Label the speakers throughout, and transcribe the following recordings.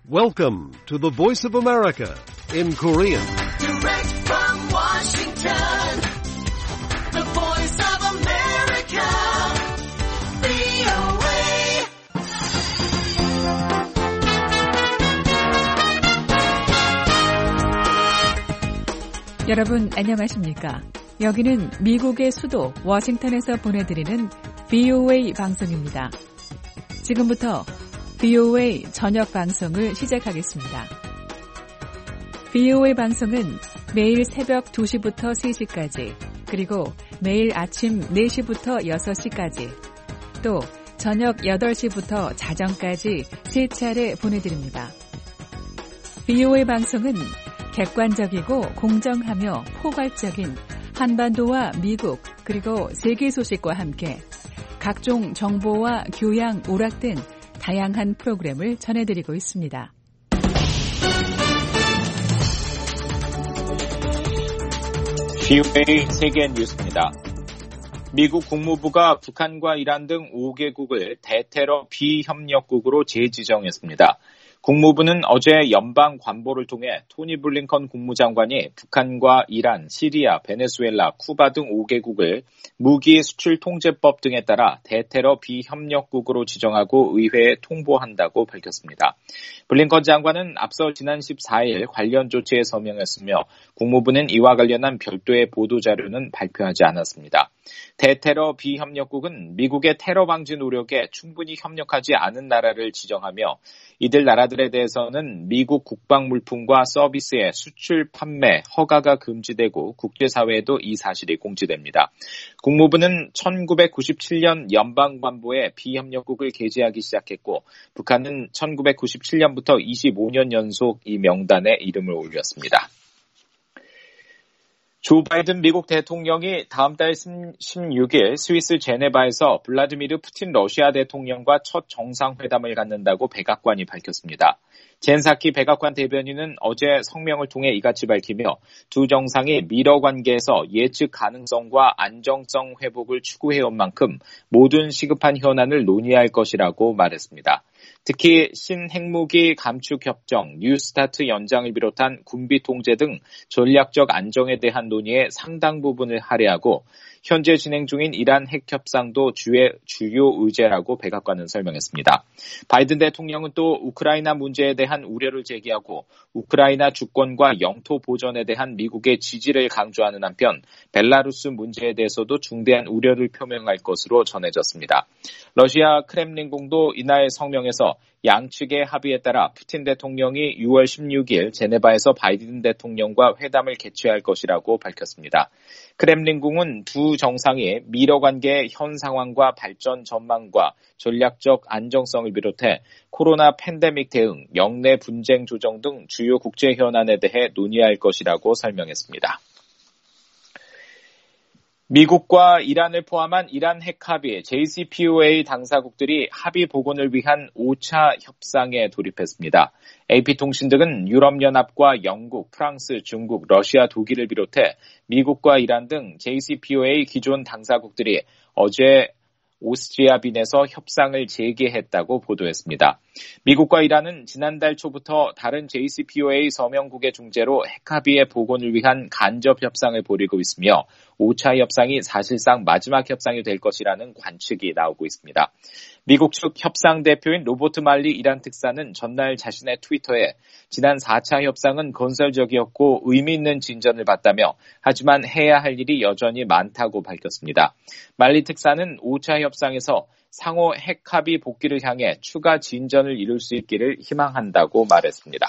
Speaker 1: Welcome to the Voice of America in Korean.
Speaker 2: Direct from Washington, the Voice of America, VOA.
Speaker 3: 여러분 안녕하십니까? 여기는 미국의 수도 워싱턴에서 보내드리는 VOA 방송입니다. 지금부터 VOA 저녁 방송을 시작하겠습니다. VOA 방송은 매일 새벽 2시부터 3시까지, 그리고 매일 아침 4시부터 6시까지, 또 저녁 8시부터 자정까지 3차례 보내드립니다. VOA 방송은 객관적이고 공정하며 포괄적인 한반도와 미국 그리고 세계 소식과 함께 각종 정보와 교양, 오락 등 다양한 프로그램을 전해드리고 있습니다.
Speaker 4: VOA 세계 뉴스입니다. 미국 국무부가 북한과 이란 등 5개국을 대테러 비협력국으로 재지정했습니다. 국무부는 어제 연방 관보를 통해 토니 블링컨 국무장관이 북한과 이란, 시리아, 베네수엘라, 쿠바 등 5개국을 무기 수출 통제법 등에 따라 대테러 비협력국으로 지정하고 의회에 통보한다고 밝혔습니다. 블링컨 장관은 앞서 지난 14일 관련 조치에 서명했으며 국무부는 이와 관련한 별도의 보도자료는 발표하지 않았습니다. 대테러 비협력국은 미국의 테러 방지 노력에 충분히 협력하지 않은 나라를 지정하며 이들 나라들에 대해서는 미국 국방 물품과 서비스의 수출, 판매, 허가가 금지되고 국제사회에도 이 사실이 공지됩니다. 국무부는 1997년 연방관보에 비협력국을 게재하기 시작했고 북한은 1997년부터 25년 연속 이 명단에 이름을 올렸습니다. 조 바이든 미국 대통령이 다음 달 16일 스위스 제네바에서 블라디미르 푸틴 러시아 대통령과 첫 정상회담을 갖는다고 백악관이 밝혔습니다. 젠사키 백악관 대변인은 어제 성명을 통해 이같이 밝히며 두 정상이 미러 관계에서 예측 가능성과 안정성 회복을 추구해온 만큼 모든 시급한 현안을 논의할 것이라고 말했습니다. 특히 신핵무기 감축협정, 뉴스타트 연장을 비롯한 군비 통제 등 전략적 안정에 대한 논의의 상당 부분을 할애하고 현재 진행 중인 이란 핵 협상도 주요 의제라고 백악관은 설명했습니다. 바이든 대통령은 또 우크라이나 문제에 대한 우려를 제기하고 우크라이나 주권과 영토 보전에 대한 미국의 지지를 강조하는 한편 벨라루스 문제에 대해서도 중대한 우려를 표명할 것으로 전해졌습니다. 러시아 크렘린궁도 이날 성명에서 양측의 합의에 따라 푸틴 대통령이 6월 16일 제네바에서 바이든 대통령과 회담을 개최할 것이라고 밝혔습니다. 크렘린궁은 두 정상이 미러 관계의 현 상황과 발전 전망과 전략적 안정성을 비롯해 코로나 팬데믹 대응, 영내 분쟁 조정 등 주요 국제 현안에 대해 논의할 것이라고 설명했습니다. 미국과 이란을 포함한 이란 핵 합의 JCPOA 당사국들이 합의 복원을 위한 5차 협상에 돌입했습니다. AP통신 등은 유럽연합과 영국, 프랑스, 중국, 러시아, 독일을 비롯해 미국과 이란 등 JCPOA 기존 당사국들이 어제 오스트리아 빈에서 협상을 재개했다고 보도했습니다. 미국과 이란은 지난달 초부터 다른 JCPOA 서명국의 중재로 핵합의의 복원을 위한 간접 협상을 벌이고 있으며 5차 협상이 사실상 마지막 협상이 될 것이라는 관측이 나오고 있습니다. 미국 측 협상 대표인 로버트 말리 이란 특사는 전날 자신의 트위터에 지난 4차 협상은 건설적이었고 의미 있는 진전을 봤다며 하지만 해야 할 일이 여전히 많다고 밝혔습니다. 말리 특사는 5차 협상에서 상호 핵 합의 복귀를 향해 추가 진전을 이룰 수 있기를 희망한다고 말했습니다.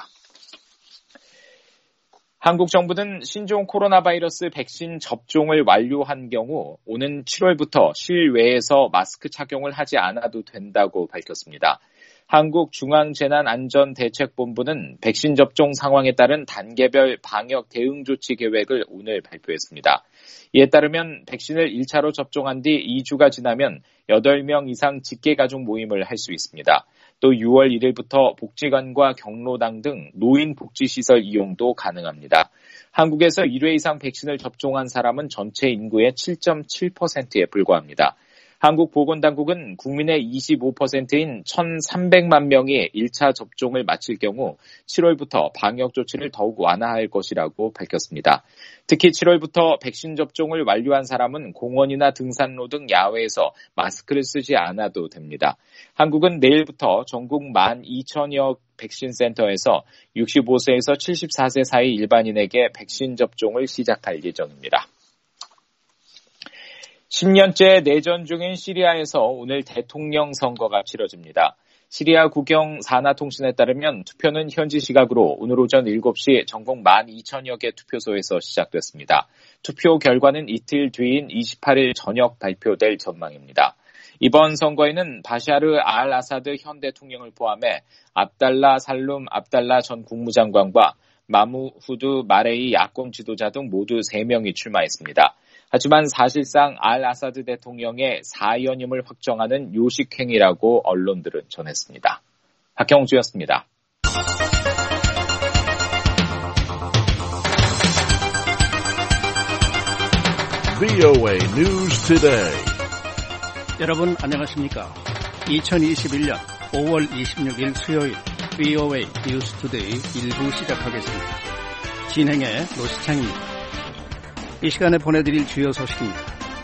Speaker 4: 한국 정부는 신종 코로나 바이러스 백신 접종을 완료한 경우 오는 7월부터 실외에서 마스크 착용을 하지 않아도 된다고 밝혔습니다. 한국중앙재난안전대책본부는 백신 접종 상황에 따른 단계별 방역 대응 조치 계획을 오늘 발표했습니다. 이에 따르면 백신을 1차로 접종한 뒤 2주가 지나면 8명 이상 직계가족 모임을 할 수 있습니다. 또 6월 1일부터 복지관과 경로당 등 노인복지시설 이용도 가능합니다. 한국에서 1회 이상 백신을 접종한 사람은 전체 인구의 7.7%에 불과합니다. 한국보건당국은 국민의 25%인 1,300만 명이 1차 접종을 마칠 경우 7월부터 방역 조치를 더욱 완화할 것이라고 밝혔습니다. 특히 7월부터 백신 접종을 완료한 사람은 공원이나 등산로 등 야외에서 마스크를 쓰지 않아도 됩니다. 한국은 내일부터 전국 12,000여 백신센터에서 65세에서 74세 사이 일반인에게 백신 접종을 시작할 예정입니다. 10년째 내전 중인 시리아에서 오늘 대통령 선거가 치러집니다. 시리아 국영 사나통신에 따르면 투표는 현지 시각으로 오늘 오전 7시 전국 12,000여 개 투표소에서 시작됐습니다. 투표 결과는 이틀 뒤인 28일 저녁 발표될 전망입니다. 이번 선거에는 바샤르 알 아사드 현 대통령을 포함해 압달라 살룸 압달라 전 국무장관과 마무후드 마레이 야권 지도자 등 모두 3명이 출마했습니다. 하지만 사실상 알 아사드 대통령의 사연임을 확정하는 요식행위라고 언론들은 전했습니다. 박경주였습니다.
Speaker 1: VOA News Today.
Speaker 5: 여러분 안녕하십니까? 2021년 5월 26일 수요일 VOA News Today 1부 시작하겠습니다. 진행의 노시창입니다. 이 시간에 보내드릴 주요 소식입니다.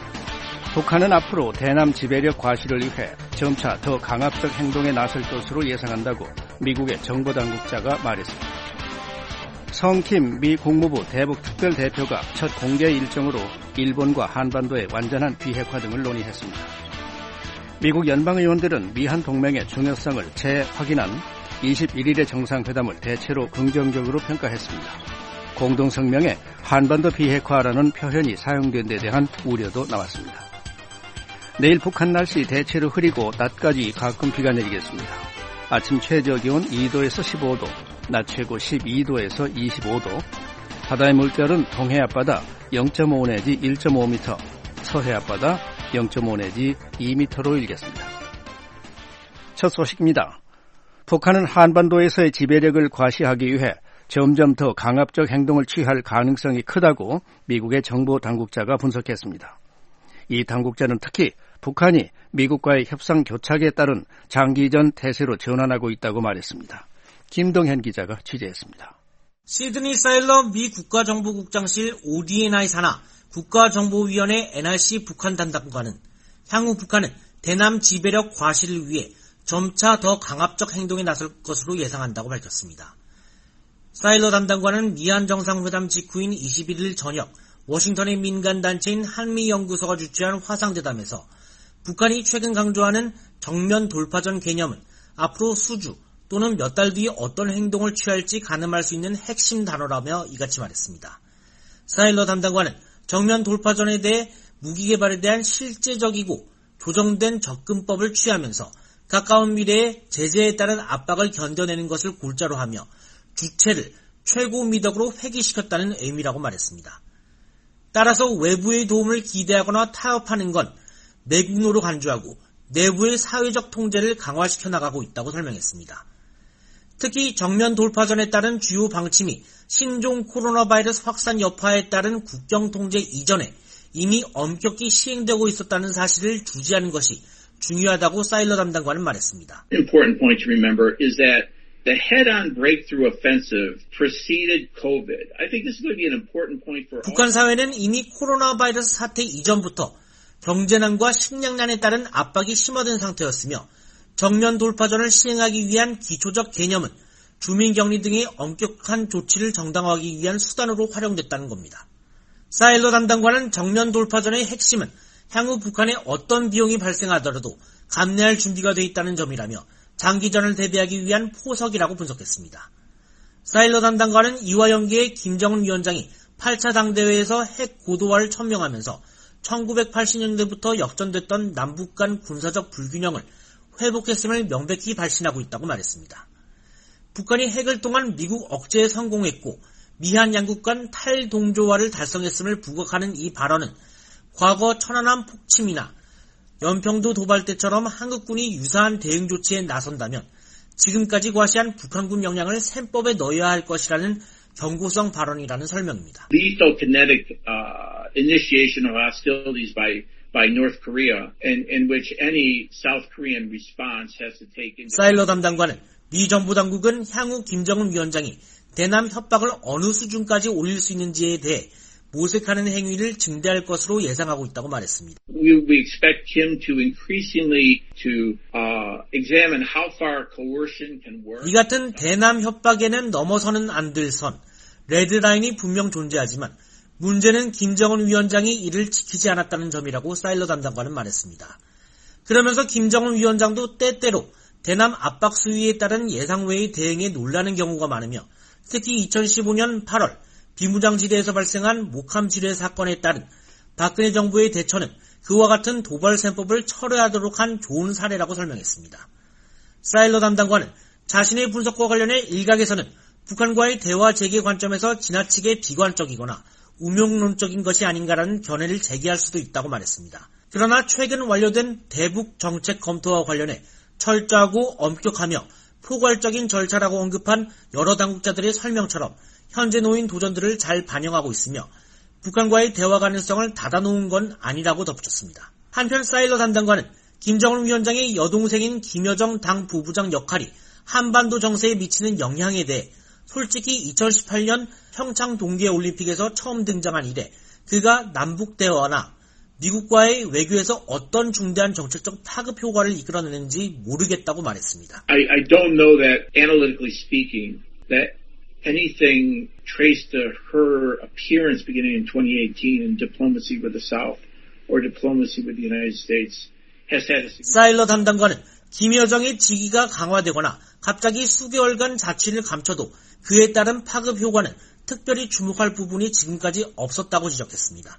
Speaker 5: 북한은 앞으로 대남 지배력 과시를 위해 점차 더 강압적 행동에 나설 것으로 예상한다고 미국의 정보당국자가 말했습니다. 성킴 미 국무부 대북특별대표가 첫 공개 일정으로 일본과 한반도의 완전한 비핵화 등을 논의했습니다. 미국 연방의원들은 미한 동맹의 중요성을 재확인한 21일의 정상회담을 대체로 긍정적으로 평가했습니다. 공동성명에 한반도 비핵화라는 표현이 사용된 데 대한 우려도 나왔습니다. 내일 북한 날씨 대체로 흐리고 낮까지 가끔 비가 내리겠습니다. 아침 최저기온 2도에서 15도, 낮 최고 12도에서 25도, 바다의 물결은 동해 앞바다 0.5 내지 1.5m, 서해 앞바다 0.5 내지 2m로 일겠습니다. 첫 소식입니다. 북한은 한반도에서의 지배력을 과시하기 위해 점점 더 강압적 행동을 취할 가능성이 크다고 미국의 정보 당국자가 분석했습니다. 이 당국자는 특히 북한이 미국과의 협상 교착에 따른 장기전 태세로 전환하고 있다고 말했습니다. 김동현 기자가 취재했습니다.
Speaker 6: 시드니 사일러 미 국가정보국장실 ODNI 산하 국가정보위원회 NRC 북한 담당관은 향후 북한은 대남 지배력 과시를 위해 점차 더 강압적 행동에 나설 것으로 예상한다고 밝혔습니다. 사일러 담당관은 미한 정상회담 직후인 21일 저녁 워싱턴의 민간단체인 한미연구소가 주최한 화상대담에서 북한이 최근 강조하는 정면 돌파전 개념은 앞으로 수주 또는 몇 달 뒤에 어떤 행동을 취할지 가늠할 수 있는 핵심 단어라며 이같이 말했습니다. 사일러 담당관은 정면 돌파전에 대해 무기 개발에 대한 실제적이고 조정된 접근법을 취하면서 가까운 미래에 제재에 따른 압박을 견뎌내는 것을 골자로 하며 주체를 최고 미덕으로 회귀시켰다는 의미라고 말했습니다. 따라서 외부의 도움을 기대하거나 타협하는 건 내국노로 간주하고 내부의 사회적 통제를 강화시켜 나가고 있다고 설명했습니다. 특히 정면 돌파전에 따른 주요 방침이 신종 코로나 바이러스 확산 여파에 따른 국경 통제 이전에 이미 엄격히 시행되고 있었다는 사실을 주지하는 것이 중요하다고 사일러 담당관은 말했습니다.
Speaker 7: Important point to remember is that the head-on breakthrough offensive preceded COVID. I think this is going to be an important point for all.
Speaker 6: 북한 사회는 이미 코로나 바이러스 사태 이전부터 경제난과 식량난에 따른 압박이 심화된 상태였으며 정면 돌파전을 시행하기 위한 기초적 개념은 주민격리 등의 엄격한 조치를 정당화하기 위한 수단으로 활용됐다는 겁니다. 사일러 담당관은 정면 돌파전의 핵심은 향후 북한에 어떤 비용이 발생하더라도 감내할 준비가 돼 있다는 점이라며 장기전을 대비하기 위한 포석이라고 분석했습니다. 사일러 담당관은 이와 연계해 김정은 위원장이 8차 당대회에서 핵 고도화를 천명하면서 1980년대부터 역전됐던 남북 간 군사적 불균형을 회복했음을 명백히 발신하고 있다고 말했습니다. 북한이 핵을 통한 미국 억제에 성공했고 미한 양국 간 탈동조화를 달성했음을 부각하는 이 발언은 과거 천안함 폭침이나 연평도 도발 때처럼 한국군이 유사한 대응 조치에 나선다면 지금까지 과시한 북한군 역량을 셈법에 넣어야 할 것이라는 경고성 발언이라는 설명입니다.
Speaker 7: Lethal kinetic initiation of hostilities by by North Korea, in which any South Korean response has to take into
Speaker 6: 사일러 담당관은 미 정부 당국은 향후 김정은 위원장이 대남 협박을 어느 수준까지 올릴 수 있는지에 대해 모색하는 행위를 증대할 것으로 예상하고 있다고 말했습니다.
Speaker 7: We expect him to increasingly to examine how far coercion can work.
Speaker 6: 이 같은 대남 협박에는 넘어서는 안 될 선, 레드라인이 분명 존재하지만 문제는 김정은 위원장이 이를 지키지 않았다는 점이라고 사일러 담당관은 말했습니다. 그러면서 김정은 위원장도 때때로 대남 압박 수위에 따른 예상외의 대응에 놀라는 경우가 많으며 특히 2015년 8월 비무장지대에서 발생한 목함 지뢰 사건에 따른 박근혜 정부의 대처는 그와 같은 도발 셈법을 철회하도록 한 좋은 사례라고 설명했습니다. 사일러 담당관은 자신의 분석과 관련해 일각에서는 북한과의 대화 재개 관점에서 지나치게 비관적이거나 우명론적인 것이 아닌가라는 견해를 제기할 수도 있다고 말했습니다. 그러나 최근 완료된 대북 정책 검토와 관련해 철저하고 엄격하며 포괄적인 절차라고 언급한 여러 당국자들의 설명처럼 현재 놓인 도전들을 잘 반영하고 있으며 북한과의 대화 가능성을 닫아놓은 건 아니라고 덧붙였습니다. 한편 사일러 담당관은 김정은 위원장의 여동생인 김여정 당 부부장 역할이 한반도 정세에 미치는 영향에 대해 솔직히 2018년 평창 동계올림픽에서 처음 등장한 이래 그가 남북 대화나 미국과의 외교에서 어떤 중대한 정책적 파급 효과를 이끌어내는지 모르겠다고 말했습니다.
Speaker 7: I don't know that, analytically speaking, that anything traced to her appearance beginning in 2018 in diplomacy with the South or diplomacy with the United States has had a significant...
Speaker 6: 사일러 담당관은 김여정의 직위가 강화되거나 갑자기 수개월간 자취를 감춰도 그에 따른 파급 효과는 특별히 주목할 부분이 지금까지 없었다고 지적했습니다.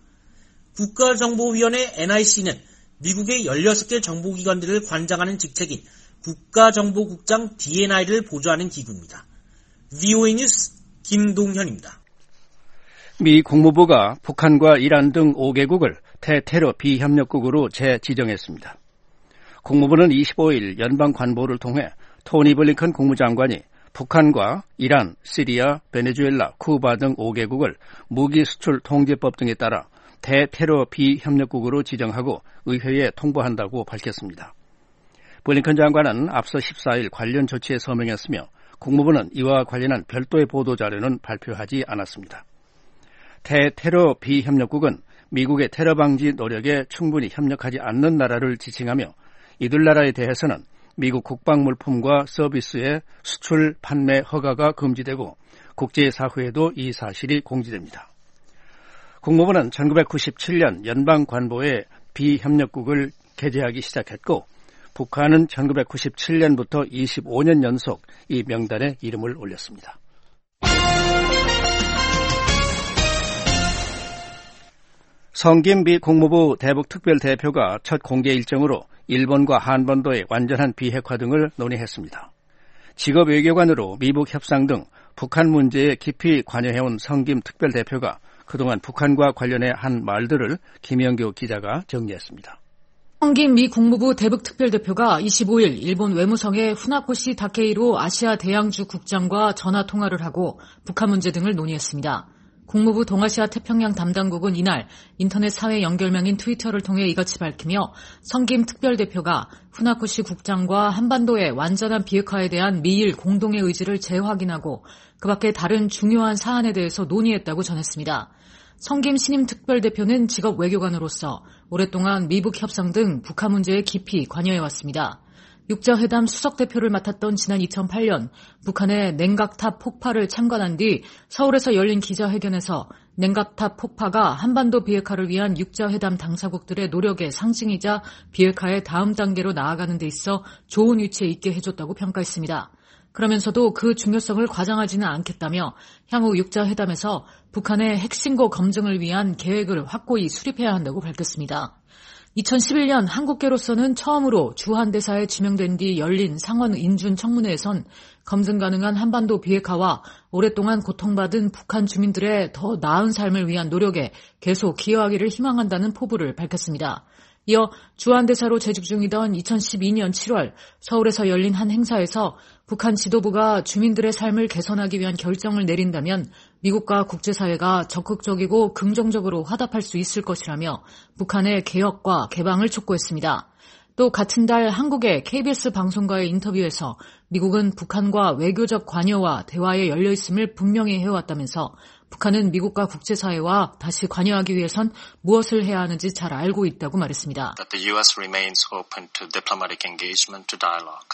Speaker 6: 국가정보위원회 NIC는 미국의 16개 정보기관들을 관장하는 직책인 국가정보국장 DNI를 보좌하는 기구입니다. VOA 뉴스 김동현입니다.
Speaker 5: 미 국무부가 북한과 이란 등 5개국을 대테러 비협력국으로 재지정했습니다. 국무부는 25일 연방관보를 통해 토니 블링컨 국무장관이 북한과 이란, 시리아, 베네수엘라, 쿠바 등 5개국을 무기수출 통제법 등에 따라 대테러 비협력국으로 지정하고 의회에 통보한다고 밝혔습니다. 블링컨 장관은 앞서 14일 관련 조치에 서명했으며 국무부는 이와 관련한 별도의 보도자료는 발표하지 않았습니다. 대테러 비협력국은 미국의 테러 방지 노력에 충분히 협력하지 않는 나라를 지칭하며 이들 나라에 대해서는 미국 국방물품과 서비스의 수출, 판매 허가가 금지되고 국제사회에도 이 사실이 공지됩니다. 국무부는 1997년 연방관보에 비협력국을 게재하기 시작했고 북한은 1997년부터 25년 연속 이 명단에 이름을 올렸습니다. 성김 미 국무부 대북특별대표가 첫 공개 일정으로 일본과 한반도의 완전한 비핵화 등을 논의했습니다. 직업 외교관으로 미북 협상 등 북한 문제에 깊이 관여해온 성김 특별대표가 그동안 북한과 관련해 한 말들을 김영교 기자가 정리했습니다.
Speaker 8: 성김 미 국무부 대북특별대표가 25일 일본 외무성의 후나코시 다케이로 아시아 대양주 국장과 전화 통화를 하고 북한 문제 등을 논의했습니다. 국무부 동아시아 태평양 담당국은 이날 인터넷 사회 연결망인 트위터를 통해 이같이 밝히며 성김 특별대표가 후나코시 국장과 한반도의 완전한 비핵화에 대한 미일 공동의 의지를 재확인하고 그 밖에 다른 중요한 사안에 대해서 논의했다고 전했습니다. 성김 신임 특별대표는 직업 외교관으로서 오랫동안 미북 협상 등 북한 문제에 깊이 관여해왔습니다. 육자회담 수석대표를 맡았던 지난 2008년 북한의 냉각탑 폭파를 참관한 뒤 서울에서 열린 기자회견에서 냉각탑 폭파가 한반도 비핵화를 위한 육자회담 당사국들의 노력의 상징이자 비핵화의 다음 단계로 나아가는 데 있어 좋은 위치에 있게 해줬다고 평가했습니다. 그러면서도 그 중요성을 과장하지는 않겠다며 향후 육자회담에서 북한의 핵신고 검증을 위한 계획을 확고히 수립해야 한다고 밝혔습니다. 2011년 한국계로서는 처음으로 주한대사에 지명된 뒤 열린 상원 인준 청문회에선 검증 가능한 한반도 비핵화와 오랫동안 고통받은 북한 주민들의 더 나은 삶을 위한 노력에 계속 기여하기를 희망한다는 포부를 밝혔습니다. 이어 주한대사로 재직 중이던 2012년 7월 서울에서 열린 한 행사에서 북한 지도부가 주민들의 삶을 개선하기 위한 결정을 내린다면 미국과 국제사회가 적극적이고 긍정적으로 화답할 수 있을 것이라며 북한의 개혁과 개방을 촉구했습니다. 또 같은 달 한국의 KBS 방송과의 인터뷰에서 미국은 북한과 외교적 관여와 대화에 열려있음을 분명히 해왔다면서 북한은 미국과 국제사회와 다시 관여하기 위해선 무엇을 해야 하는지 잘 알고 있다고 말했습니다.
Speaker 9: That the U.S. remains open to diplomatic engagement, to dialogue.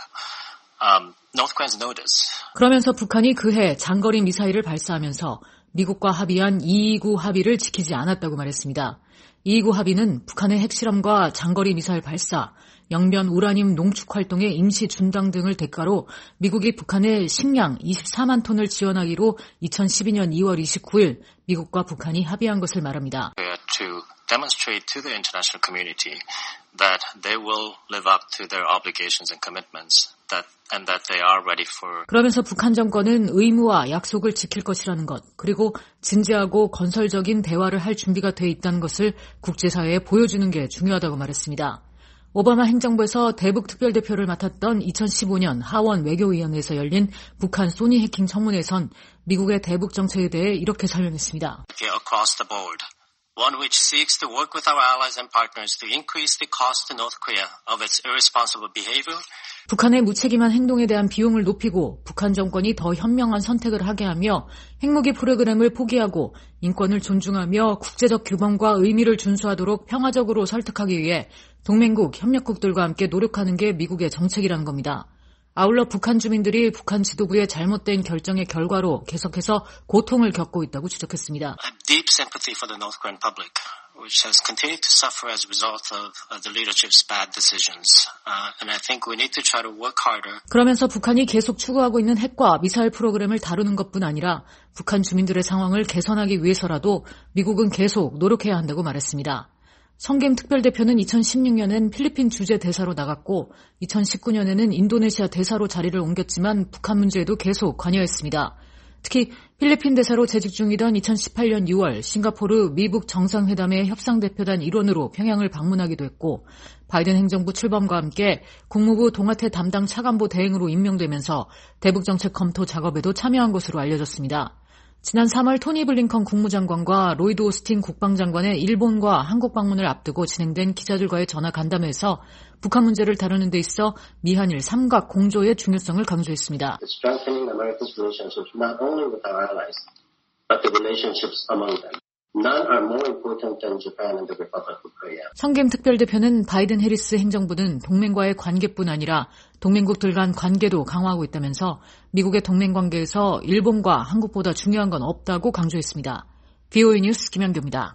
Speaker 9: North Koreans know this.
Speaker 8: 그러면서 북한이 그해 장거리 미사일을 발사하면서 미국과 합의한 229 합의를 지키지 않았다고 말했습니다. 229 합의는 북한의 핵실험과 장거리 미사일 발사, 영변 우라늄 농축 활동의 임시 중단 등을 대가로 미국이 북한에 식량 24만 톤을 지원하기로 2012년 2월 29일 미국과 북한이 합의한 것을 말합니다.
Speaker 9: To demonstrate to the international community that they will live up to their obligations and commitments and that they are ready for.
Speaker 8: 그러면서 북한 정권은 의무와 약속을 지킬 것이라는 것, 그리고 진지하고 건설적인 대화를 할 준비가 돼 있다는 것을 국제사회에 보여주는 게 중요하다고 말했습니다. 오바마 행정부에서 대북 특별대표를 맡았던 2015년 하원 외교위원회에서 열린 북한 소니 해킹 청문회에선 미국의 대북 정책에 대해 이렇게 설명했습니다.
Speaker 9: Across the board. One which seeks to work with our allies and partners to increase the cost to North Korea of its irresponsible behavior.
Speaker 8: 북한의 무책임한 행동에 대한 비용을 높이고 북한 정권이 더 현명한 선택을 하게 하며 핵무기 프로그램을 포기하고 인권을 존중하며 국제적 규범과 의미를 준수하도록 평화적으로 설득하기 위해 동맹국, 협력국들과 함께 노력하는 게 미국의 정책이라는 겁니다. 아울러 북한 주민들이 북한 지도부의 잘못된 결정의 결과로 계속해서 고통을 겪고 있다고 지적했습니다.
Speaker 9: Deep sympathy for the North Korean public, which has continued to suffer as a result of the leadership's bad decisions. And I think we need to try to work harder.
Speaker 8: 그러면서 북한이 계속 추구하고 있는 핵과 미사일 프로그램을 다루는 것뿐 아니라 북한 주민들의 상황을 개선하기 위해서라도 미국은 계속 노력해야 한다고 말했습니다. 성김 특별대표는 2016년엔 필리핀 주재 대사로 나갔고 2019년에는 인도네시아 대사로 자리를 옮겼지만 북한 문제에도 계속 관여했습니다. 특히 필리핀 대사로 재직 중이던 2018년 6월 싱가포르 미북 정상회담의 협상대표단 일원으로 평양을 방문하기도 했고 바이든 행정부 출범과 함께 국무부 동아태 담당 차관보 대행으로 임명되면서 대북정책 검토 작업에도 참여한 것으로 알려졌습니다. 지난 3월 토니 블링컨 국무장관과 로이드 오스틴 국방장관의 일본과 한국 방문을 앞두고 진행된 기자들과의 전화 간담회에서 북한 문제를 다루는 데 있어 미한일 삼각 공조의 중요성을 강조했습니다.
Speaker 10: Strengthening America's relationships not only with our allies, but the relationships among them. None are more important than Japan and the Republic of Korea.
Speaker 8: 성김 특별대표는 바이든 해리스 행정부는 동맹과의 관계뿐 아니라 동맹국들 간 관계도 강화하고 있다면서 미국의 동맹 관계에서 일본과 한국보다 중요한 건 없다고 강조했습니다. VOA 뉴스 김현규입니다.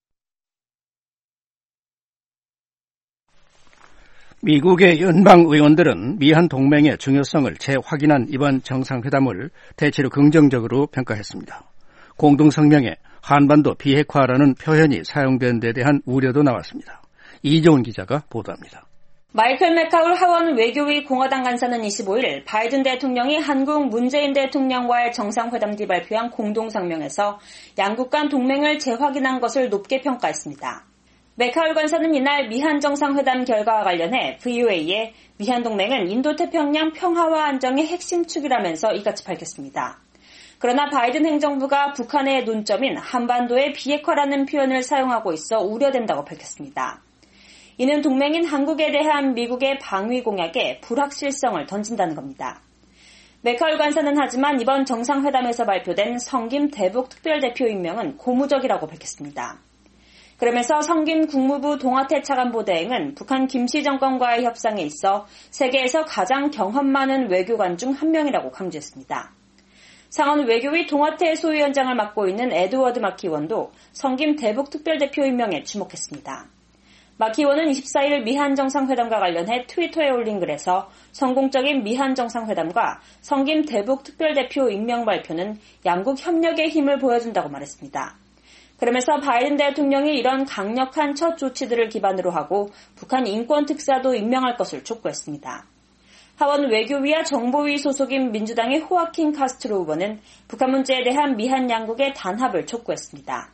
Speaker 5: 미국의 연방 의원들은 미한 동맹의 중요성을 재확인한 이번 정상회담을 대체로 긍정적으로 평가했습니다. 공동성명에 한반도 비핵화라는 표현이 사용된 데 대한 우려도 나왔습니다. 이정훈 기자가 보도합니다.
Speaker 11: 마이클 맥카울 하원 외교위 공화당 간사는 25일 바이든 대통령이 한국 문재인 대통령과의 정상회담 뒤 발표한 공동성명에서 양국 간 동맹을 재확인한 것을 높게 평가했습니다. 맥카울 간사는 이날 미한 정상회담 결과와 관련해 VOA에 미한 동맹은 인도태평양 평화와 안정의 핵심 축이라면서 이같이 밝혔습니다. 그러나 바이든 행정부가 북한의 논점인 한반도의 비핵화라는 표현을 사용하고 있어 우려된다고 밝혔습니다. 이는 동맹인 한국에 대한 미국의 방위 공약에 불확실성을 던진다는 겁니다. 맥카울 간사는 하지만 이번 정상회담에서 발표된 성김 대북 특별대표 임명은 고무적이라고 밝혔습니다. 그러면서 성김 국무부 동아태 차관보 대행은 북한 김씨 정권과의 협상에 있어 세계에서 가장 경험 많은 외교관 중 한 명이라고 강조했습니다. 상원 외교위 동아태 소위원장을 맡고 있는 에드워드 마키 의원도 성김 대북 특별대표 임명에 주목했습니다. 마키 의원은 24일 미한 정상회담과 관련해 트위터에 올린 글에서 성공적인 미한 정상회담과 성김 대북 특별대표 임명 발표는 양국 협력의 힘을 보여준다고 말했습니다. 그러면서 바이든 대통령이 이런 강력한 첫 조치들을 기반으로 하고 북한 인권특사도 임명할 것을 촉구했습니다. 하원 외교위와 정보위 소속인 민주당의 호아킨 카스트로 후보는 북한 문제에 대한 미한 양국의 단합을 촉구했습니다.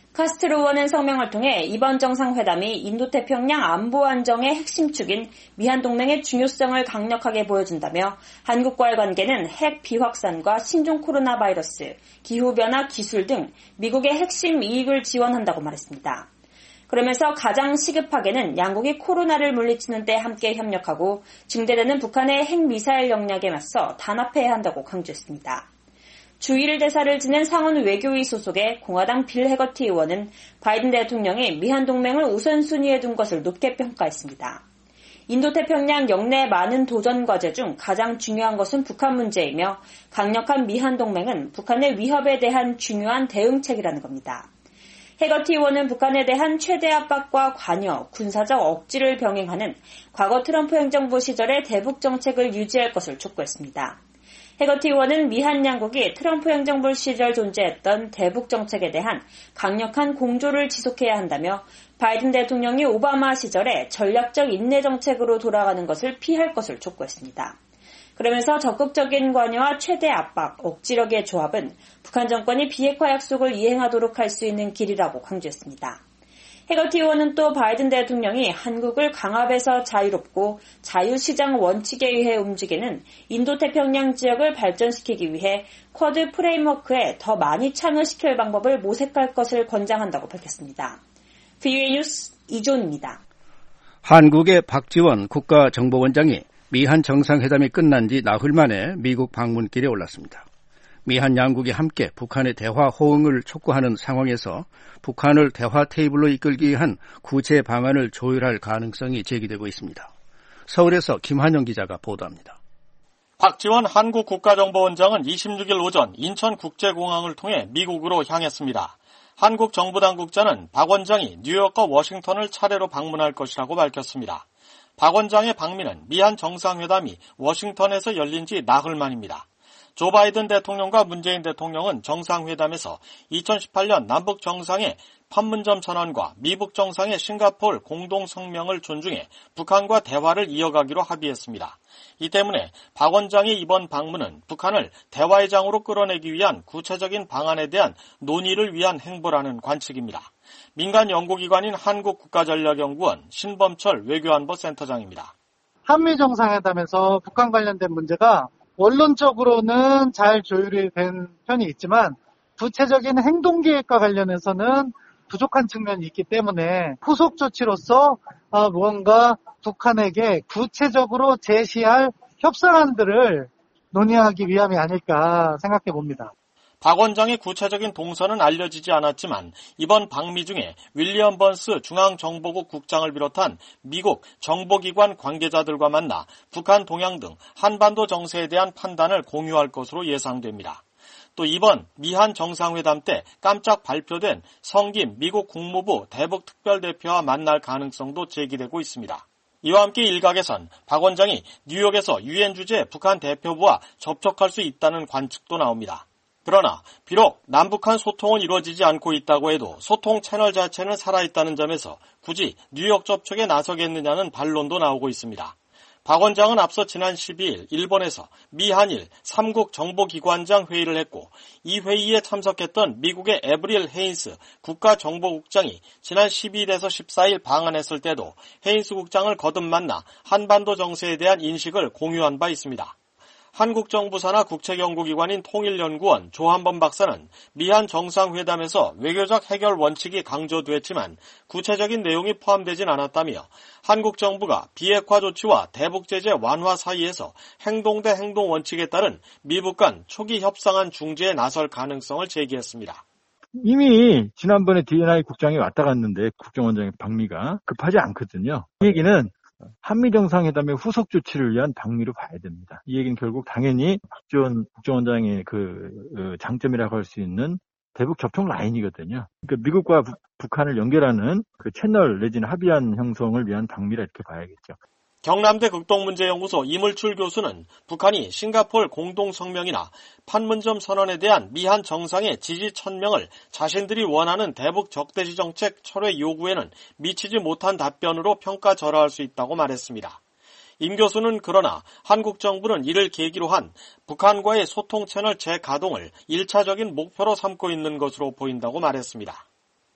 Speaker 11: 카스트로 의원은 성명을 통해 이번 정상회담이 인도태평양 안보 안정의 핵심 축인 미한동맹의 중요성을 강력하게 보여준다며 한국과의 관계는 핵 비확산과 신종 코로나 바이러스, 기후변화 기술 등 미국의 핵심 이익을 지원한다고 말했습니다. 그러면서 가장 시급하게는 양국이 코로나를 물리치는 데 함께 협력하고 증대되는 북한의 핵미사일 역량에 맞서 단합해야 한다고 강조했습니다. 주 1일 대사를 지낸 상원 외교위 소속의 공화당 빌 해거티 의원은 바이든 대통령이 미한동맹을 우선순위에 둔 것을 높게 평가했습니다. 인도태평양 영내 많은 도전 과제 중 가장 중요한 것은 북한 문제이며 강력한 미한동맹은 북한의 위협에 대한 중요한 대응책이라는 겁니다. 해거티 의원은 북한에 대한 최대 압박과 관여, 군사적 억지를 병행하는 과거 트럼프 행정부 시절의 대북 정책을 유지할 것을 촉구했습니다. 해거티 의원은 미한 양국이 트럼프 행정부 시절 존재했던 대북 정책에 대한 강력한 공조를 지속해야 한다며 바이든 대통령이 오바마 시절에 전략적 인내 정책으로 돌아가는 것을 피할 것을 촉구했습니다. 그러면서 적극적인 관여와 최대 압박, 억지력의 조합은 북한 정권이 비핵화 약속을 이행하도록 할 수 있는 길이라고 강조했습니다. 해거티 의원은 또 바이든 대통령이 한국을 강압에서 자유롭고 자유시장 원칙에 의해 움직이는 인도태평양 지역을 발전시키기 위해 쿼드 프레임워크에 더 많이 참여시킬 방법을 모색할 것을 권장한다고 밝혔습니다. VOA 뉴스 이존입니다.
Speaker 5: 한국의 박지원 국가정보원장이 미한 정상회담이 끝난 지 나흘 만에 미국 방문길에 올랐습니다. 미한 양국이 함께 북한의 대화 호응을 촉구하는 상황에서 북한을 대화 테이블로 이끌기 위한 구체 방안을 조율할 가능성이 제기되고 있습니다. 서울에서 김한영 기자가 보도합니다.
Speaker 12: 박지원 한국 국가정보원장은 26일 오전 인천국제공항을 통해 미국으로 향했습니다. 한국 정부 당국자는 박 원장이 뉴욕과 워싱턴을 차례로 방문할 것이라고 밝혔습니다. 박 원장의 방미는 미한 정상회담이 워싱턴에서 열린 지 나흘 만입니다. 조 바이든 대통령과 문재인 대통령은 정상회담에서 2018년 남북 정상의 판문점 선언과 미북 정상의 싱가포르 공동 성명을 존중해 북한과 대화를 이어가기로 합의했습니다. 이 때문에 박 원장의 이번 방문은 북한을 대화의 장으로 끌어내기 위한 구체적인 방안에 대한 논의를 위한 행보라는 관측입니다. 민간 연구기관인 한국국가전략연구원 신범철 외교안보센터장입니다.
Speaker 13: 한미 정상회담에서 북한 관련된 문제가 원론적으로는 잘 조율이 된 편이 있지만 구체적인 행동 계획과 관련해서는 부족한 측면이 있기 때문에 후속 조치로서 무언가 북한에게 구체적으로 제시할 협상안들을 논의하기 위함이 아닐까 생각해 봅니다.
Speaker 12: 박 원장의 구체적인 동선은 알려지지 않았지만 이번 방미 중에 윌리엄 번스 중앙정보국 국장을 비롯한 미국 정보기관 관계자들과 만나 북한 동향 등 한반도 정세에 대한 판단을 공유할 것으로 예상됩니다. 또 이번 미한 정상회담 때 깜짝 발표된 성김 미국 국무부 대북특별대표와 만날 가능성도 제기되고 있습니다. 이와 함께 일각에선 박 원장이 뉴욕에서 유엔 주재 북한 대표부와 접촉할 수 있다는 관측도 나옵니다. 그러나 비록 남북한 소통은 이루어지지 않고 있다고 해도 소통 채널 자체는 살아있다는 점에서 굳이 뉴욕 접촉에 나서겠느냐는 반론도 나오고 있습니다. 박 원장은 앞서 지난 12일 일본에서 미한일 3국 정보기관장 회의를 했고 이 회의에 참석했던 미국의 에브릴 헤인스 국가정보국장이 지난 12일에서 14일 방한했을 때도 헤인스 국장을 거듭 만나 한반도 정세에 대한 인식을 공유한 바 있습니다. 한국 정부 산하 국책연구기관인 통일연구원 조한범 박사는 미한 정상회담에서 외교적 해결 원칙이 강조됐지만 구체적인 내용이 포함되진 않았다며 한국 정부가 비핵화 조치와 대북 제재 완화 사이에서 행동 대 행동 원칙에 따른 미북 간 초기 협상안 중재에 나설 가능성을 제기했습니다.
Speaker 14: 이미 지난번에 D&I 국장이 왔다 갔는데 국정원장의 방미가 급하지 않거든요. 이 얘기는 한미 정상회담의 후속 조치를 위한 방미로 봐야 됩니다. 이 얘기는 결국 당연히 박지원 국정원장의 그 장점이라고 할 수 있는 대북 접촉 라인이거든요. 그러니까 미국과 북한을 연결하는 그 채널 내지는 합의안 형성을 위한 방미라 이렇게 봐야겠죠.
Speaker 12: 경남대 극동문제연구소 이물출 교수는 북한이 싱가포르 공동성명이나 판문점 선언에 대한 미한 정상의 지지 천명을 자신들이 원하는 대북 적대시 정책 철회 요구에는 미치지 못한 답변으로 평가절하할 수 있다고 말했습니다. 임 교수는 그러나 한국 정부는 이를 계기로 한 북한과의 소통 채널 재가동을 1차적인 목표로 삼고 있는 것으로 보인다고 말했습니다.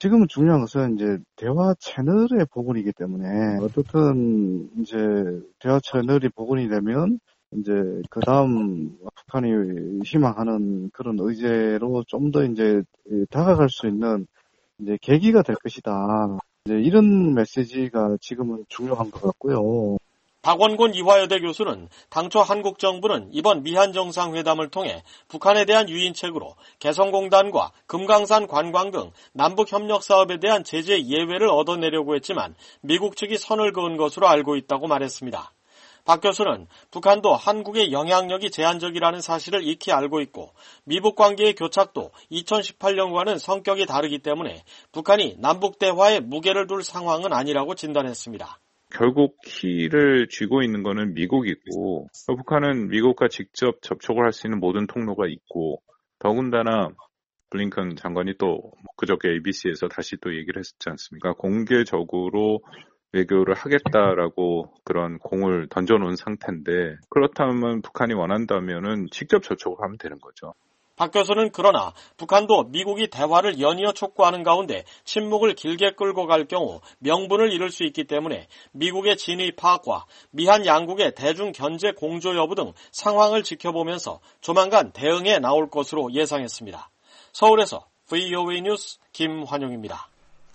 Speaker 15: 지금은 중요한 것은 이제 대화 채널의 복원이기 때문에 어떻든 이제 대화 채널이 복원이 되면 이제 그 다음 북한이 희망하는 그런 의제로 좀 더 이제 다가갈 수 있는 이제 계기가 될 것이다. 이제 이런 메시지가 지금은 중요한 것 같고요.
Speaker 12: 박원곤 이화여대 교수는 당초 한국 정부는 이번 미한 정상회담을 통해 북한에 대한 유인책으로 개성공단과 금강산 관광 등 남북 협력 사업에 대한 제재 예외를 얻어내려고 했지만 미국 측이 선을 그은 것으로 알고 있다고 말했습니다. 박 교수는 북한도 한국의 영향력이 제한적이라는 사실을 익히 알고 있고 미북 관계의 교착도 2018년과는 성격이 다르기 때문에 북한이 남북 대화에 무게를 둘 상황은 아니라고 진단했습니다.
Speaker 16: 결국 키를 쥐고 있는 거는 미국이고 북한은 미국과 직접 접촉을 할 수 있는 모든 통로가 있고 더군다나 블링컨 장관이 또 그저께 ABC에서 다시 또 얘기를 했지 않습니까? 공개적으로 외교를 하겠다라고 그런 공을 던져놓은 상태인데 그렇다면 북한이 원한다면은 직접 접촉을 하면 되는 거죠.
Speaker 12: 박 교수는 그러나 북한도 미국이 대화를 연이어 촉구하는 가운데 침묵을 길게 끌고 갈 경우 명분을 잃을 수 있기 때문에 미국의 진위 파악과 미한 양국의 대중 견제 공조 여부 등 상황을 지켜보면서 조만간 대응에 나올 것으로 예상했습니다. 서울에서 VOA 뉴스 김환용입니다.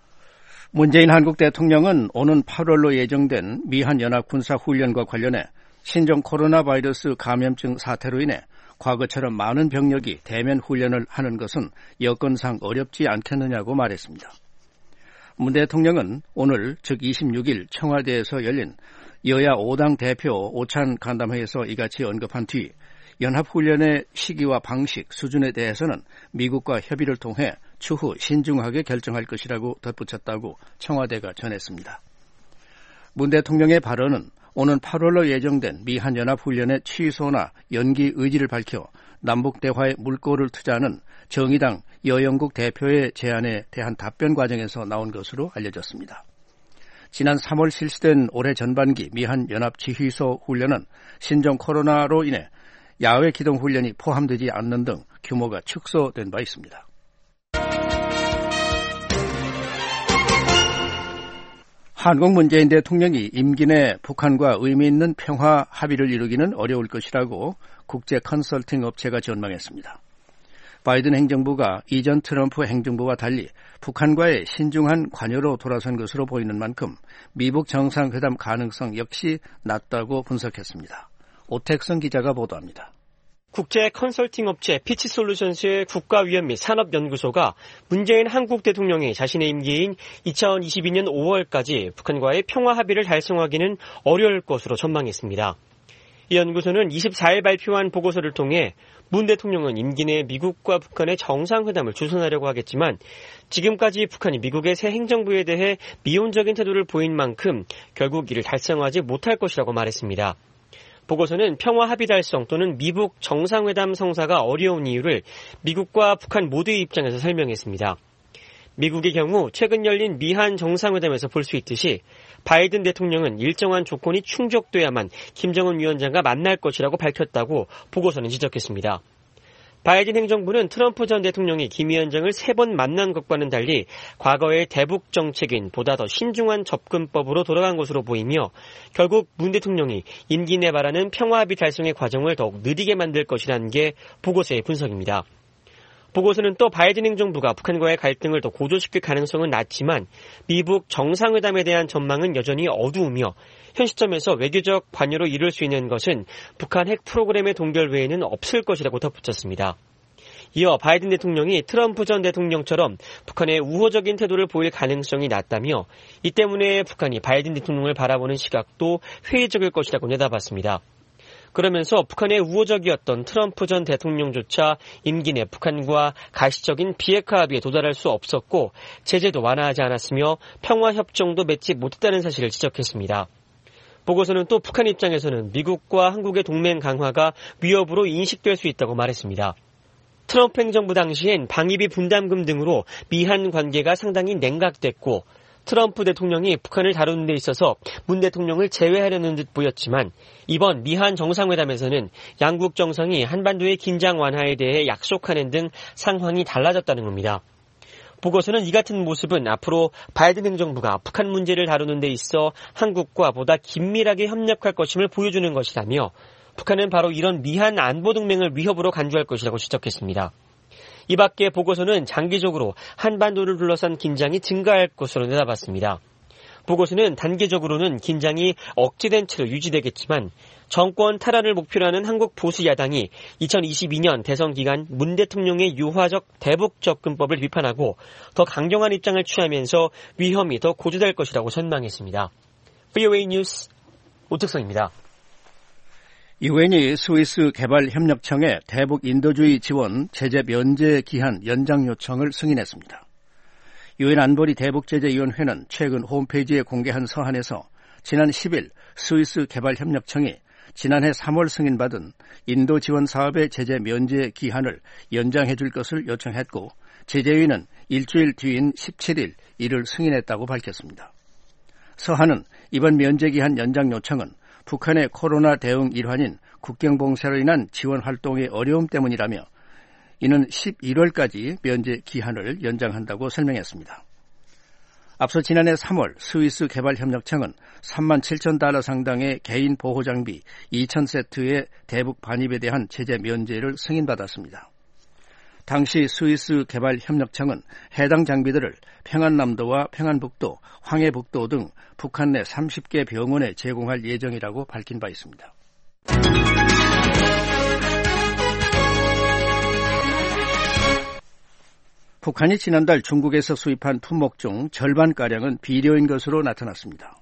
Speaker 5: 문재인 한국 대통령은 오는 8월로 예정된 미한 연합 군사훈련과 관련해 신종 코로나 바이러스 감염증 사태로 인해 과거처럼 많은 병력이 대면 훈련을 하는 것은 여건상 어렵지 않겠느냐고 말했습니다. 문 대통령은 오늘 즉 26일 청와대에서 열린 여야 5당 대표 오찬 간담회에서 이같이 언급한 뒤 연합훈련의 시기와 방식, 수준에 대해서는 미국과 협의를 통해 추후 신중하게 결정할 것이라고 덧붙였다고 청와대가 전했습니다. 문 대통령의 발언은 오는 8월로 예정된 미한연합훈련의 취소나 연기 의지를 밝혀 남북대화에 물꼬를 트자는 정의당 여영국 대표의 제안에 대한 답변 과정에서 나온 것으로 알려졌습니다. 지난 3월 실시된 올해 전반기 미한연합지휘소 훈련은 신종 코로나로 인해 야외 기동 훈련이 포함되지 않는 등 규모가 축소된 바 있습니다. 한국 문재인 대통령이 임기 내 북한과 의미 있는 평화 합의를 이루기는 어려울 것이라고 국제 컨설팅 업체가 전망했습니다. 바이든 행정부가 이전 트럼프 행정부와 달리 북한과의 신중한 관여로 돌아선 것으로 보이는 만큼 미북 정상회담 가능성 역시 낮다고 분석했습니다. 오택선 기자가 보도합니다.
Speaker 17: 국제 컨설팅 업체 피치솔루션스의 국가위원 및 산업연구소가 문재인 한국 대통령이 자신의 임기인 2022년 5월까지 북한과의 평화 합의를 달성하기는 어려울 것으로 전망했습니다. 이 연구소는 24일 발표한 보고서를 통해 문 대통령은 임기 내 미국과 북한의 정상회담을 주선하려고 하겠지만 지금까지 북한이 미국의 새 행정부에 대해 미온적인 태도를 보인 만큼 결국 이를 달성하지 못할 것이라고 말했습니다. 보고서는 평화 합의 달성 또는 미북 정상회담 성사가 어려운 이유를 미국과 북한 모두의 입장에서 설명했습니다. 미국의 경우 최근 열린 미한 정상회담에서 볼 수 있듯이 바이든 대통령은 일정한 조건이 충족돼야만 김정은 위원장과 만날 것이라고 밝혔다고 보고서는 지적했습니다. 바이든 행정부는 트럼프 전 대통령이 김 위원장을 3번 만난 것과는 달리 과거의 대북 정책인 보다 더 신중한 접근법으로 돌아간 것으로 보이며 결국 문 대통령이 임기 내 바라는 평화합의 달성의 과정을 더욱 느리게 만들 것이라는 게 보고서의 분석입니다. 보고서는 또 바이든 행정부가 북한과의 갈등을 더 고조시킬 가능성은 낮지만 미북 정상회담에 대한 전망은 여전히 어두우며 현 시점에서 외교적 관여로 이룰 수 있는 것은 북한 핵 프로그램의 동결 외에는 없을 것이라고 덧붙였습니다. 이어 바이든 대통령이 트럼프 전 대통령처럼 북한의 우호적인 태도를 보일 가능성이 낮다며 이 때문에 북한이 바이든 대통령을 바라보는 시각도 회의적일 것이라고 내다봤습니다. 그러면서 북한의 우호적이었던 트럼프 전 대통령조차 임기 내 북한과 가시적인 비핵화 합의에 도달할 수 없었고 제재도 완화하지 않았으며 평화협정도 맺지 못했다는 사실을 지적했습니다. 보고서는 또 북한 입장에서는 미국과 한국의 동맹 강화가 위협으로 인식될 수 있다고 말했습니다. 트럼프 행정부 당시엔 방위비 분담금 등으로 미한 관계가 상당히 냉각됐고 트럼프 대통령이 북한을 다루는 데 있어서 문 대통령을 제외하려는 듯 보였지만 이번 미한 정상회담에서는 양국 정상이 한반도의 긴장 완화에 대해 약속하는 등 상황이 달라졌다는 겁니다. 보고서는 이 같은 모습은 앞으로 바이든 행정부가 북한 문제를 다루는 데 있어 한국과 보다 긴밀하게 협력할 것임을 보여주는 것이라며 북한은 바로 이런 미한 안보동맹을 위협으로 간주할 것이라고 지적했습니다. 이 밖에 보고서는 장기적으로 한반도를 둘러싼 긴장이 증가할 것으로 내다봤습니다. 보고서는 단계적으로는 긴장이 억제된 채로 유지되겠지만 정권 탈환을 목표로 하는 한국 보수 야당이 2022년 대선 기간 문 대통령의 유화적 대북 접근법을 비판하고 더 강경한 입장을 취하면서 위험이 더 고조될 것이라고 전망했습니다. VOA 뉴스 오특성입니다.
Speaker 5: 유엔이 스위스 개발협력청에 대북 인도주의 지원 제재 면제 기한 연장 요청을 승인했습니다. 유엔 안보리 대북제재위원회는 최근 홈페이지에 공개한 서한에서 지난 10일 스위스 개발협력청이 지난해 3월 승인받은 인도 지원 사업의 제재 면제 기한을 연장해 줄 것을 요청했고 제재위는 일주일 뒤인 17일 이를 승인했다고 밝혔습니다. 서한은 이번 면제 기한 연장 요청은 북한의 코로나 대응 일환인 국경 봉쇄로 인한 지원 활동의 어려움 때문이라며 이는 11월까지 면제 기한을 연장한다고 설명했습니다. 앞서 지난해 3월 스위스 개발협력청은 3만 7천 달러 상당의 개인 보호장비 2,000세트의 대북 반입에 대한 제재 면제를 승인받았습니다. 당시 스위스 개발협력청은 해당 장비들을 평안남도와 평안북도, 황해북도 등 북한 내 30개 병원에 제공할 예정이라고 밝힌 바 있습니다. 북한이 지난달 중국에서 수입한 품목 중 절반가량은 비료인 것으로 나타났습니다.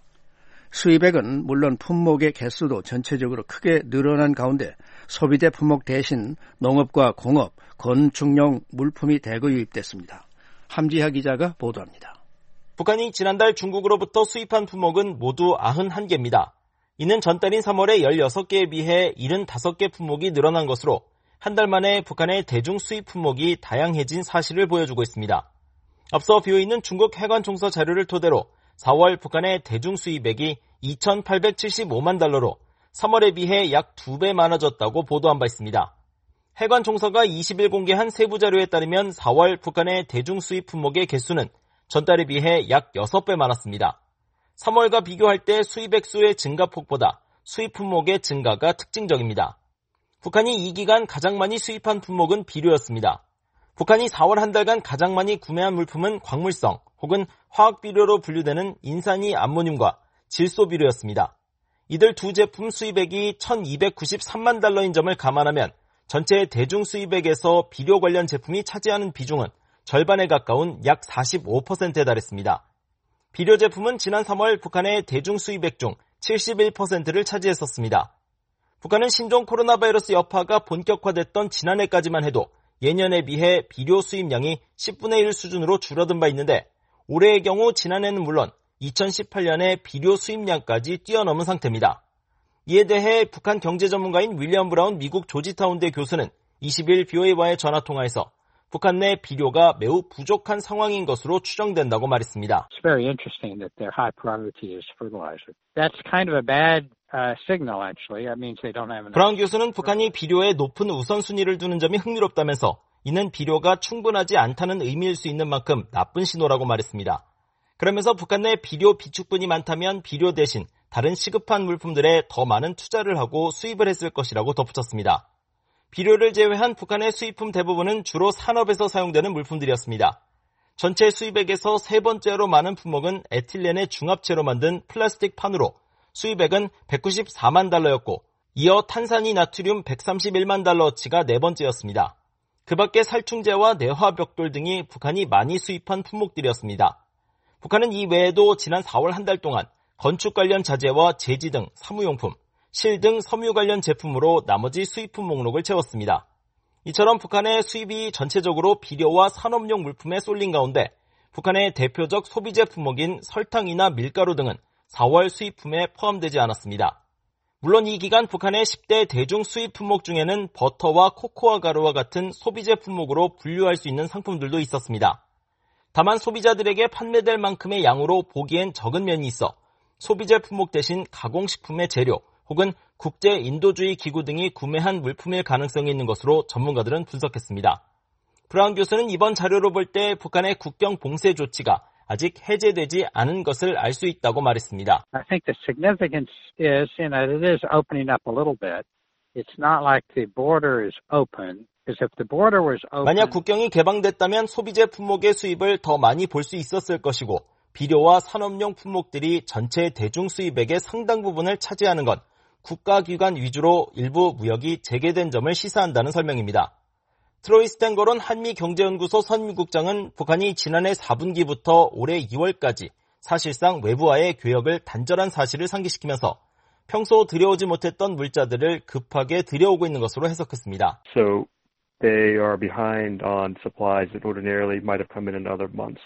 Speaker 5: 수입액은 물론 품목의 개수도 전체적으로 크게 늘어난 가운데 소비재 품목 대신 농업과 공업, 건축용 물품이 대거 유입됐습니다. 함지하 기자가 보도합니다.
Speaker 12: 북한이 지난달 중국으로부터 수입한 품목은 모두 91개입니다. 이는 전달인 3월의 16개에 비해 75개 품목이 늘어난 것으로 한 달 만에 북한의 대중 수입 품목이 다양해진 사실을 보여주고 있습니다. 앞서 BOE는 중국 해관총서 자료를 토대로 4월 북한의 대중 수입액이 2,875만 달러로 3월에 비해 약 2배 많아졌다고 보도한 바 있습니다. 해관총서가 20일 공개한 세부 자료에 따르면 4월 북한의 대중 수입 품목의 개수는 전달에 비해 약 6배 많았습니다. 3월과 비교할 때 수입액 수의 증가폭보다 수입 품목의 증가가 특징적입니다. 북한이 이 기간 가장 많이 수입한 품목은 비료였습니다. 북한이 4월 한 달간 가장 많이 구매한 물품은 광물성 혹은 화학비료로 분류되는 인산이 암모늄과 질소비료였습니다. 이들 두 제품 수입액이 1,293만 달러인 점을 감안하면 전체 대중 수입액에서 비료 관련 제품이 차지하는 비중은 절반에 가까운 약 45%에 달했습니다. 비료 제품은 지난 3월 북한의 대중 수입액 중 71%를 차지했었습니다. 북한은 신종 코로나 바이러스 여파가 본격화됐던 지난해까지만 해도 예년에 비해 비료 수입량이 10분의 1 수준으로 줄어든 바 있는데 올해의 경우 지난해는 물론 2018년에 비료 수입량까지 뛰어넘은 상태입니다. 이에 대해 북한 경제 전문가인 윌리엄 브라운 미국 조지타운대 교수는 20일 BOA와의 전화통화에서 북한 내 비료가 매우 부족한 상황인 것으로 추정된다고 말했습니다.
Speaker 18: It's very interesting that their high priority is fertilizer. That's kind of a bad signal actually. That means they don't have enough.
Speaker 12: 브라운 교수는 북한이 비료에 높은 우선순위를 두는 점이 흥미롭다면서 이는 비료가 충분하지 않다는 의미일 수 있는 만큼 나쁜 신호라고 말했습니다. 그러면서 북한 내 비료 비축분이 많다면 비료 대신 다른 시급한 물품들에 더 많은 투자를 하고 수입을 했을 것이라고 덧붙였습니다. 비료를 제외한 북한의 수입품 대부분은 주로 산업에서 사용되는 물품들이었습니다. 전체 수입액에서 세 번째로 많은 품목은 에틸렌의 중합체로 만든 플라스틱 판으로 수입액은 194만 달러였고 이어 탄산이 나트륨 131만 달러어치가 네 번째였습니다. 그 밖에 살충제와 내화벽돌 등이 북한이 많이 수입한 품목들이었습니다. 북한은 이 외에도 지난 4월 한 달 동안 건축 관련 자재와 제지 등 사무용품, 실 등 섬유 관련 제품으로 나머지 수입품 목록을 채웠습니다. 이처럼 북한의 수입이 전체적으로 비료와 산업용 물품에 쏠린 가운데 북한의 대표적 소비재 품목인 설탕이나 밀가루 등은 4월 수입품에 포함되지 않았습니다. 물론 이 기간 북한의 10대 대중 수입 품목 중에는 버터와 코코아 가루와 같은 소비재 품목으로 분류할 수 있는 상품들도 있었습니다. 다만 소비자들에게 판매될 만큼의 양으로 보기엔 적은 면이 있어 소비재 품목 대신 가공식품의 재료 혹은 국제 인도주의 기구 등이 구매한 물품일 가능성이 있는 것으로 전문가들은 분석했습니다.
Speaker 19: 브라운 교수는 이번 자료를 볼 때 북한의 국경 봉쇄 조치가 아직 해제되지 않은 것을 알 수 있다고 말했습니다.
Speaker 18: I think the significance is, it is opening up a little bit. It's not like the border is open. Because if the border was open,
Speaker 19: 만약 국경이 개방됐다면 소비재 품목의 수입을 더 많이 볼 수 있었을 것이고 비료와 산업용 품목들이 전체 대중 수입액의 상당 부분을 차지하는 건 국가기관 위주로 일부 무역이 재개된 점을 시사한다는 설명입니다. 트로이 스탠거론 한미경제연구소 선임국장은 북한이 지난해 4분기부터 올해 2월까지 사실상 외부와의 교역을 단절한 사실을 상기시키면서 평소 들여오지 못했던 물자들을 급하게 들여오고 있는 것으로 해석했습니다.
Speaker 20: So they are behind on supplies that ordinarily might have come in other months.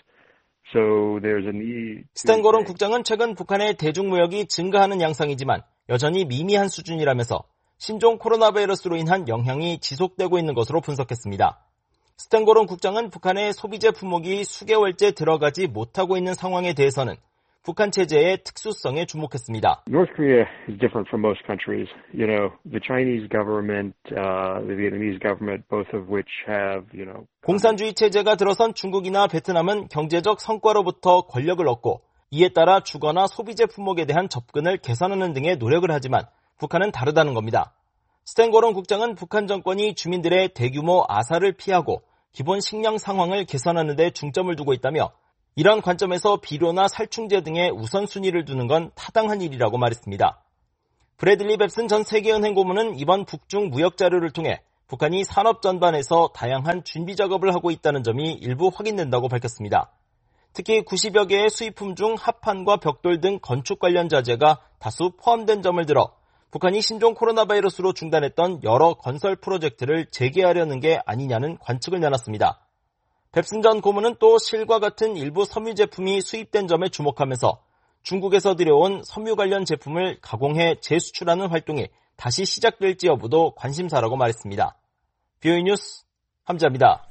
Speaker 20: So there's a need.
Speaker 19: 스탠거론 국장은 최근 북한의 대중무역이 증가하는 양상이지만 여전히 미미한 수준이라면서 신종 코로나 바이러스로 인한 영향이 지속되고 있는 것으로 분석했습니다. 스탠거론 국장은 북한의 소비재 품목이 수개월째 들어가지 못하고 있는 상황에 대해서는 북한 체제의 특수성에 주목했습니다.
Speaker 20: North Korea is different from most countries. You know, the Chinese government, the Vietnamese government, both of which have, you know.
Speaker 19: 공산주의 체제가 들어선 중국이나 베트남은 경제적 성과로부터 권력을 얻고 이에 따라 주거나 소비재 품목에 대한 접근을 개선하는 등의 노력을 하지만 북한은 다르다는 겁니다. 스탠거론 국장은 북한 정권이 주민들의 대규모 아사를 피하고 기본 식량 상황을 개선하는 데 중점을 두고 있다며 이런 관점에서 비료나 살충제 등의 우선순위를 두는 건 타당한 일이라고 말했습니다. 브래들리 뱁슨 전 세계은행 고문은 이번 북중 무역 자료를 통해 북한이 산업 전반에서 다양한 준비 작업을 하고 있다는 점이 일부 확인된다고 밝혔습니다. 특히 90여 개의 수입품 중 합판과 벽돌 등 건축 관련 자재가 다수 포함된 점을 들어 북한이 신종 코로나 바이러스로 중단했던 여러 건설 프로젝트를 재개하려는 게 아니냐는 관측을 내놨습니다. 뱁슨 전 고문은 또 실과 같은 일부 섬유 제품이 수입된 점에 주목하면서 중국에서 들여온 섬유 관련 제품을 가공해 재수출하는 활동이 다시 시작될지 여부도 관심사라고 말했습니다. BOE 뉴스 함자입니다.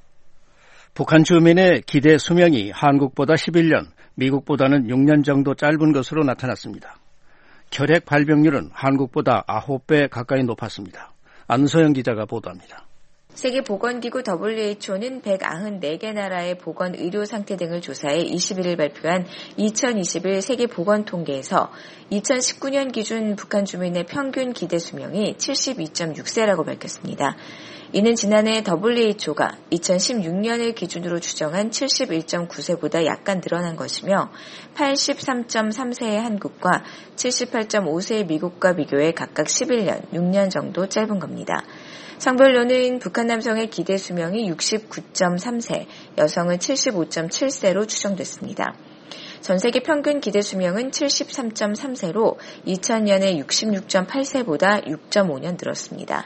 Speaker 5: 북한 주민의 기대 수명이 한국보다 11년, 미국보다는 6년 정도 짧은 것으로 나타났습니다. 결핵 발병률은 한국보다 9배 가까이 높았습니다. 안소영 기자가 보도합니다.
Speaker 21: 세계보건기구 WHO는 194개 나라의 보건 의료 상태 등을 조사해 21일 발표한 2021 세계보건통계에서 2019년 기준 북한 주민의 평균 기대 수명이 72.6세라고 밝혔습니다. 이는 지난해 WHO가 2016년을 기준으로 추정한 71.9세보다 약간 늘어난 것이며 83.3세의 한국과 78.5세의 미국과 비교해 각각 11년, 6년 정도 짧은 겁니다. 성별로는 북한 남성의 기대 수명이 69.3세, 여성은 75.7세로 추정됐습니다. 전 세계 평균 기대 수명은 73.3세로 2000년에 66.8세보다 6.5년 늘었습니다.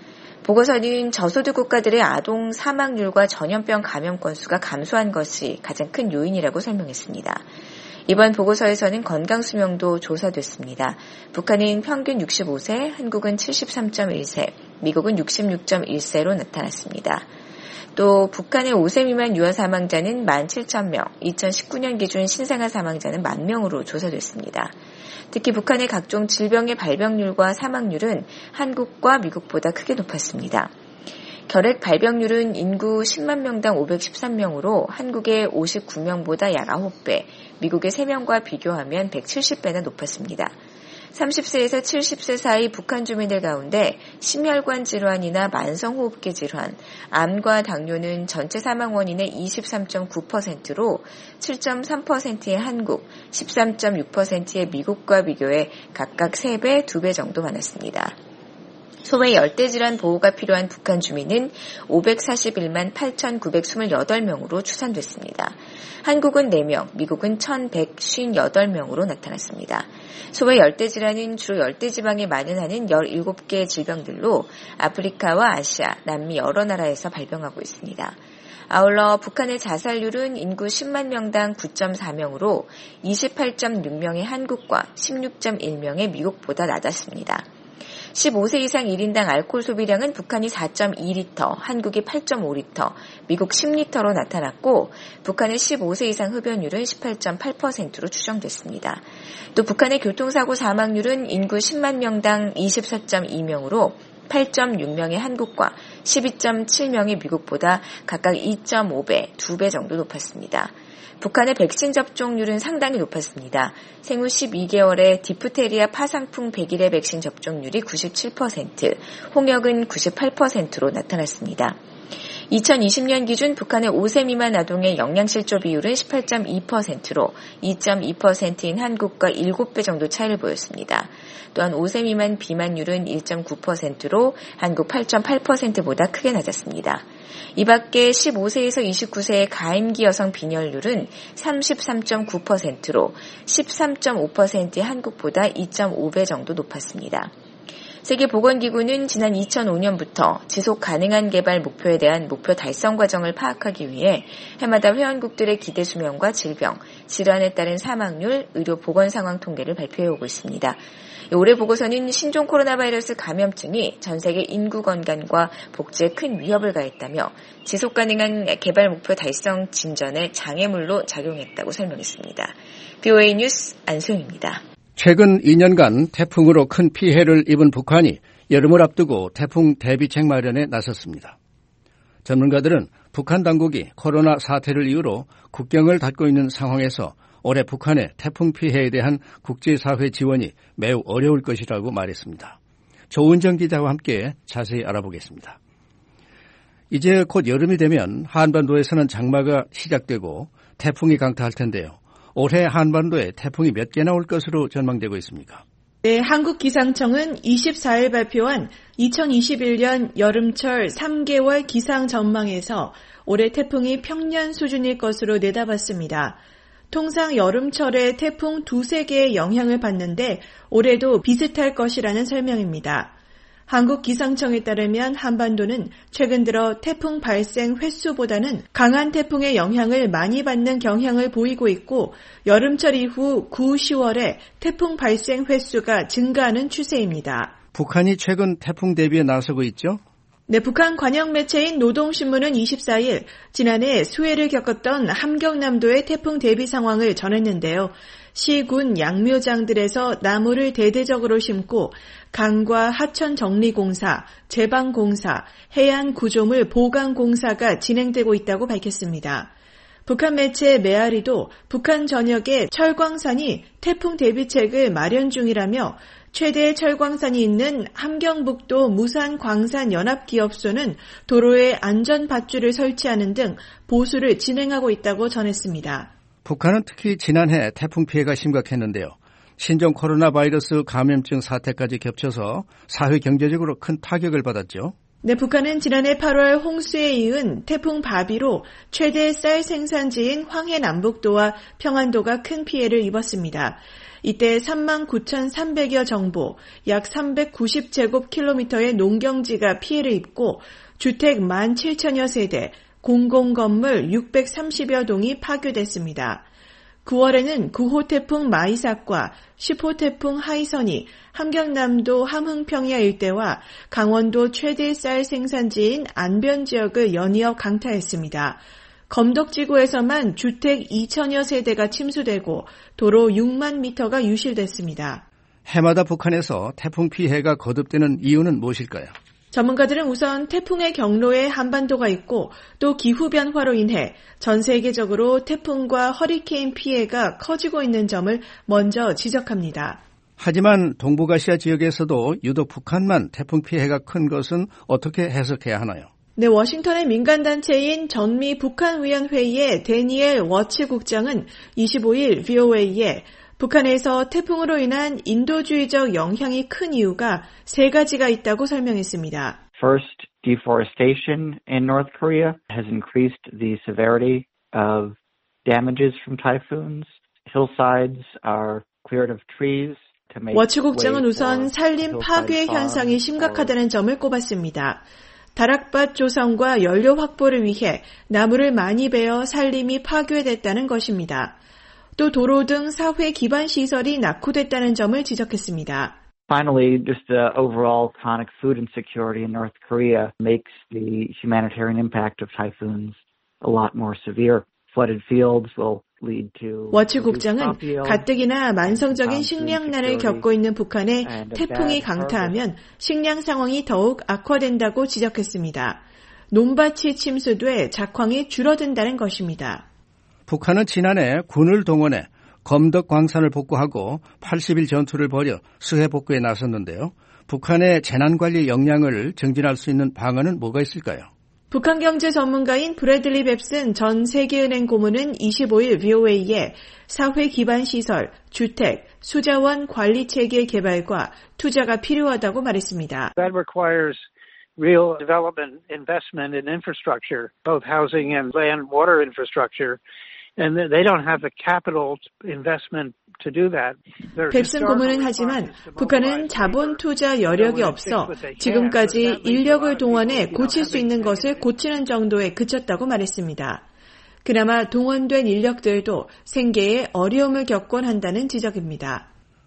Speaker 21: 보고서는 저소득 국가들의 아동 사망률과 전염병 감염 건수가 감소한 것이 가장 큰 요인이라고 설명했습니다. 이번 보고서에서는 건강수명도 조사됐습니다. 북한은 평균 65세, 한국은 73.1세, 미국은 66.1세로 나타났습니다. 또 북한의 5세 미만 유아 사망자는 17,000명, 2019년 기준 신생아 사망자는 10,000명으로 조사됐습니다. 특히 북한의 각종 질병의 발병률과 사망률은 한국과 미국보다 크게 높았습니다. 결핵 발병률은 인구 10만 명당 513명으로 한국의 59명보다 약 9배, 미국의 3명과 비교하면 170배나 높았습니다. 30세에서 70세 사이 북한 주민들 가운데 심혈관 질환이나 만성호흡기 질환, 암과 당뇨는 전체 사망 원인의 23.9%로 7.3%의 한국, 13.6%의 미국과 비교해 각각 3배, 2배 정도 많았습니다. 소외 열대질환 보호가 필요한 북한 주민은 541만 8,928명으로 추산됐습니다. 한국은 4명, 미국은 1,158명으로 나타났습니다. 소외 열대질환은 주로 열대지방에 만연하는 17개의 질병들로 아프리카와 아시아, 남미 여러 나라에서 발병하고 있습니다. 아울러 북한의 자살률은 인구 10만 명당 9.4명으로 28.6명의 한국과 16.1명의 미국보다 낮았습니다. 15세 이상 1인당 알코올 소비량은 북한이 4.2리터, 한국이 8.5리터, 미국 10리터로 나타났고 북한의 15세 이상 흡연율은 18.8%로 추정됐습니다. 또 북한의 교통사고 사망률은 인구 10만 명당 24.2명으로 8.6명의 한국과 12.7명이 미국보다 각각 2.5배, 2배 정도 높았습니다. 북한의 백신 접종률은 상당히 높았습니다. 생후 12개월에 디프테리아 파상풍 100일의 백신 접종률이 97%, 홍역은 98%로 나타났습니다. 2020년 기준 북한의 5세 미만 아동의 영양실조 비율은 18.2%로 2.2%인 한국과 7배 정도 차이를 보였습니다. 또한 5세 미만 비만율은 1.9%로 한국 8.8%보다 크게 낮았습니다. 이 밖에 15세에서 29세의 가임기 여성 빈혈률은 33.9%로 13.5%의 한국보다 2.5배 정도 높았습니다. 세계보건기구는 지난 2005년부터 지속 가능한 개발 목표에 대한 목표 달성 과정을 파악하기 위해 해마다 회원국들의 기대 수명과 질병, 질환에 따른 사망률, 의료 보건 상황 통계를 발표해오고 있습니다. 올해 보고서는 신종 코로나 바이러스 감염증이 전 세계 인구 건강과 복지에 큰 위협을 가했다며 지속 가능한 개발 목표 달성 진전의 장애물로 작용했다고 설명했습니다. BOA 뉴스 안소영입니다.
Speaker 2: 최근 2년간 태풍으로 큰 피해를 입은 북한이 여름을 앞두고 태풍 대비책 마련에 나섰습니다. 전문가들은 북한 당국이 코로나 사태를 이유로 국경을 닫고 있는 상황에서 올해 북한의 태풍 피해에 대한 국제사회 지원이 매우 어려울 것이라고 말했습니다. 조은정 기자와 함께 자세히 알아보겠습니다. 이제 곧 여름이 되면 한반도에서는 장마가 시작되고 태풍이 강타할 텐데요. 올해 한반도에 태풍이 몇 개나 올 것으로 전망되고 있습니까?
Speaker 22: 네, 한국기상청은 24일 발표한 2021년 여름철 3개월 기상 전망에서 올해 태풍이 평년 수준일 것으로 내다봤습니다. 통상 여름철에 태풍 2-3개의 영향을 받는데 올해도 비슷할 것이라는 설명입니다. 한국기상청에 따르면 한반도는 최근 들어 태풍 발생 횟수보다는 강한 태풍의 영향을 많이 받는 경향을 보이고 있고 여름철 이후 9, 10월에 태풍 발생 횟수가 증가하는 추세입니다.
Speaker 2: 북한이 최근 태풍 대비에 나서고 있죠?
Speaker 22: 네, 북한 관영 매체인 노동신문은 24일 지난해 수해를 겪었던 함경남도의 태풍 대비 상황을 전했는데요. 시군 양묘장들에서 나무를 대대적으로 심고 강과 하천 정리공사, 제방공사, 해안 구조물 보강공사가 진행되고 있다고 밝혔습니다. 북한 매체 메아리도 북한 전역에 철광산이 태풍 대비책을 마련 중이라며 최대 철광산이 있는 함경북도 무산광산연합기업소는 도로에 안전밧줄을 설치하는 등 보수를 진행하고 있다고 전했습니다.
Speaker 2: 북한은 특히 지난해 태풍 피해가 심각했는데요. 신종 코로나 바이러스 감염증 사태까지 겹쳐서 사회 경제적으로 큰 타격을 받았죠.
Speaker 22: 네, 북한은 지난해 8월 홍수에 이은 태풍 바비로 최대 쌀 생산지인 황해 남북도와 평안도가 큰 피해를 입었습니다. 이때 39,300여 정보, 약 390제곱킬로미터의 농경지가 피해를 입고 주택 17,000여 세대, 공공건물 630여 동이 파괴됐습니다. 9월에는 9호 태풍 마이삭과 10호 태풍 하이선이 함경남도 함흥평야 일대와 강원도 최대 쌀 생산지인 안변 지역을 연이어 강타했습니다. 검덕지구에서만 주택 2,000여 세대가 침수되고 도로 6만 미터가 유실됐습니다.
Speaker 2: 해마다 북한에서 태풍 피해가 거듭되는 이유는 무엇일까요?
Speaker 22: 전문가들은 우선 태풍의 경로에 한반도가 있고 또 기후변화로 인해 전 세계적으로 태풍과 허리케인 피해가 커지고 있는 점을 먼저 지적합니다.
Speaker 2: 하지만 동북아시아 지역에서도 유독 북한만 태풍 피해가 큰 것은 어떻게 해석해야 하나요?
Speaker 22: 네, 워싱턴의 민간단체인 전미 북한위원회의 데니엘 워츠 국장은 25일 VOA에 북한에서 태풍으로 인한 인도주의적 영향이 큰 이유가 3가지가 있다고 설명했습니다.
Speaker 23: First, deforestation in North Korea has increased the severity of damages from typhoons. Hillsides are cleared of trees.
Speaker 22: 워츠 국장은 우선 산림 파괴 현상이 심각하다는 점을 꼽았습니다. 다락밭 조성과 연료 확보를 위해 나무를 많이 베어 산림이 파괴됐다는 것입니다. 또 도로 등 사회 기반 시설이 낙후됐다는 점을 지적했습니다.
Speaker 23: Finally, just the overall chronic food insecurity in North Korea makes the humanitarian impact of typhoons a lot more severe. Flooded fields will
Speaker 22: 워치 국장은 가뜩이나 만성적인 식량난을 겪고 있는 북한에 태풍이 강타하면 식량 상황이 더욱 악화된다고 지적했습니다. 논밭이 침수돼 작황이 줄어든다는 것입니다.
Speaker 2: 북한은 지난해 군을 동원해 검덕 광산을 복구하고 80일 전투를 벌여 수해 복구에 나섰는데요. 북한의 재난관리 역량을 증진할 수 있는 방안은 뭐가 있을까요?
Speaker 22: 북한 경제 전문가인 브래들리 뱁슨 전 세계은행 고문은 25일 VOA에 사회 기반 시설, 주택, 수자원 관리 체계 개발과 투자가 필요하다고 말했습니다.
Speaker 18: That requires real development investment in infrastructure, both housing and land water infrastructure. And they don't have the capital investment to do that.
Speaker 22: 뱁슨 고문은 하지만 북한은 자본 투자 여력이 없어 지금까지 인력을 동원해 고칠 수 있는 것을 고치는 정도에 그쳤다고 말했습니다. 그나마 동원된 인력들도 생계에 어려움을 겪곤 한다는 지적입니다.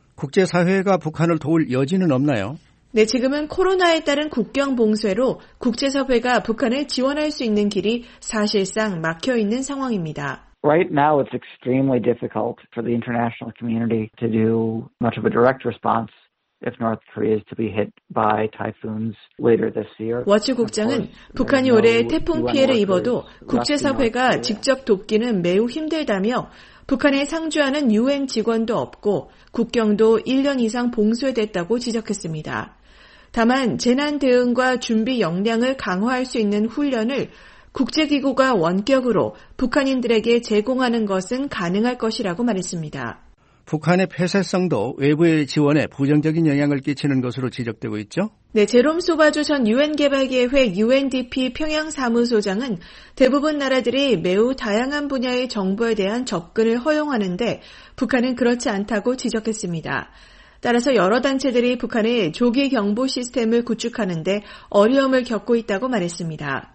Speaker 2: 국제사회가 북한을 도울 여지는 없나요?
Speaker 22: 네, 지금은 코로나에 따른 국경 봉쇄로 국제사회가 북한을 지원할 수 있는 길이 사실상 막혀 있는 상황입니다.
Speaker 23: Right now, it's extremely difficult for the international community to do much of a direct response if North Korea is to be hit by typhoons later this year.
Speaker 22: 워치 국장은 북한이 올해 태풍 피해를 입어도 국제사회가 직접 돕기는 매우 힘들다며 북한에 상주하는 UN 직원도 없고 국경도 1년 이상 봉쇄됐다고 지적했습니다. 다만 재난 대응과 준비 역량을 강화할 수 있는 훈련을 국제기구가 원격으로 북한인들에게 제공하는 것은 가능할 것이라고 말했습니다.
Speaker 2: 북한의 폐쇄성도 외부의 지원에 부정적인 영향을 끼치는 것으로 지적되고 있죠?
Speaker 22: 네, 제롬 소바주 전 유엔개발계획 UNDP 평양사무소장은 대부분 나라들이 매우 다양한 분야의 정보에 대한 접근을 허용하는데 북한은 그렇지 않다고 지적했습니다. 따라서 여러 단체들이 북한의 조기 경보 시스템을 구축하는데 어려움을 겪고 있다고 말했습니다.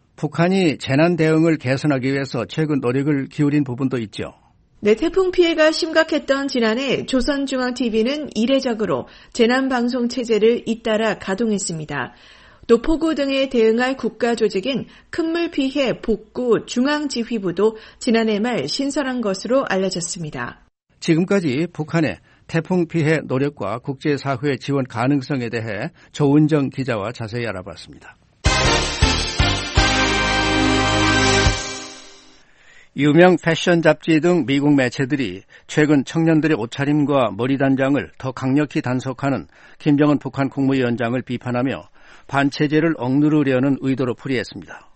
Speaker 2: 북한이 재난 대응을 개선하기 위해서 최근 노력을 기울인 부분도 있죠.
Speaker 22: 네, 태풍 피해가 심각했던 지난해 조선중앙TV는 이례적으로 재난방송 체제를 잇따라 가동했습니다. 또 폭우 등에 대응할 국가 조직인 큰물 피해 복구 중앙지휘부도 지난해 말 신설한 것으로 알려졌습니다.
Speaker 2: 지금까지 북한의 태풍 피해 노력과 국제사회 지원 가능성에 대해 조은정 기자와 자세히 알아봤습니다. 유명 패션 잡지 등 미국 매체들이 최근 청년들의 옷차림과 머리 단장을 더 강력히 단속하는 김정은 북한 국무위원장을 비판하며 반체제를 억누르려는 의도로 풀이했습니다.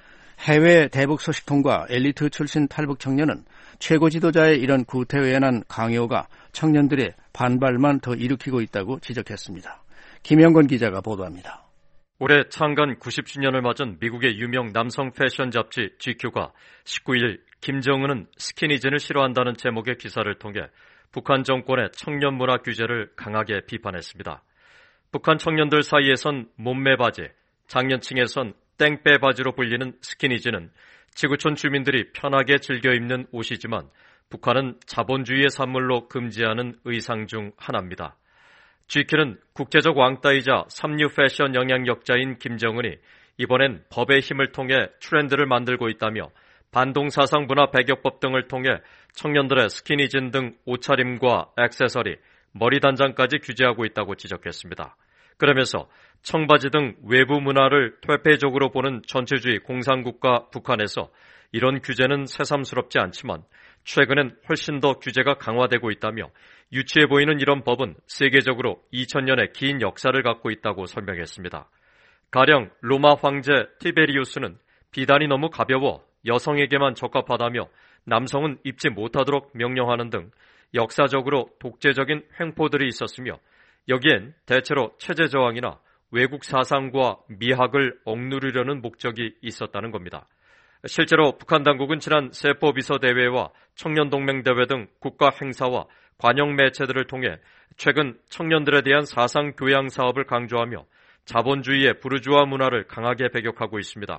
Speaker 2: 해외 대북 소식통과 엘리트 출신 탈북 청년은 최고 지도자의 이런 구태의연한 강요가 청년들의 반발만 더 일으키고 있다고 지적했습니다. 김영건 기자가 보도합니다.
Speaker 1: 올해 창간 90주년을 맞은 미국의 유명 남성 패션 잡지 GQ가 19일 김정은은 스키니진을 싫어한다는 제목의 기사를 통해 북한 정권의 청년 문화 규제를 강하게 비판했습니다. 북한 청년들 사이에선 몸매 바지, 장년층에선 땡빼 바지로 불리는 스키니진은 지구촌 주민들이 편하게 즐겨 입는 옷이지만 북한은 자본주의의 산물로 금지하는 의상 중 하나입니다. GQ는 국제적 왕따이자 삼류 패션 영향력자인 김정은이 이번엔 법의 힘을 통해 트렌드를 만들고 있다며 반동사상 문화 배격법 등을 통해 청년들의 스키니진 등 옷차림과 액세서리, 머리 단장까지 규제하고 있다고 지적했습니다. 그러면서 청바지 등 외부 문화를 퇴폐적으로 보는 전체주의 공산국가 북한에서 이런 규제는 새삼스럽지 않지만 최근엔 훨씬 더 규제가 강화되고 있다며 유치해 보이는 이런 법은 세계적으로 2000년의 긴 역사를 갖고 있다고 설명했습니다. 가령 로마 황제 티베리우스는 비단이 너무 가벼워 여성에게만 적합하다며 남성은 입지 못하도록 명령하는 등 역사적으로 독재적인 횡포들이 있었으며 여기엔 대체로 체제 저항이나 외국 사상과 미학을 억누르려는 목적이 있었다는 겁니다. 실제로 북한 당국은 지난 세포 비서 대회와 청년동맹 대회 등 국가 행사와 관영 매체들을 통해 최근 청년들에 대한 사상 교양 사업을 강조하며 자본주의의 부르주아 문화를 강하게 배격하고 있습니다.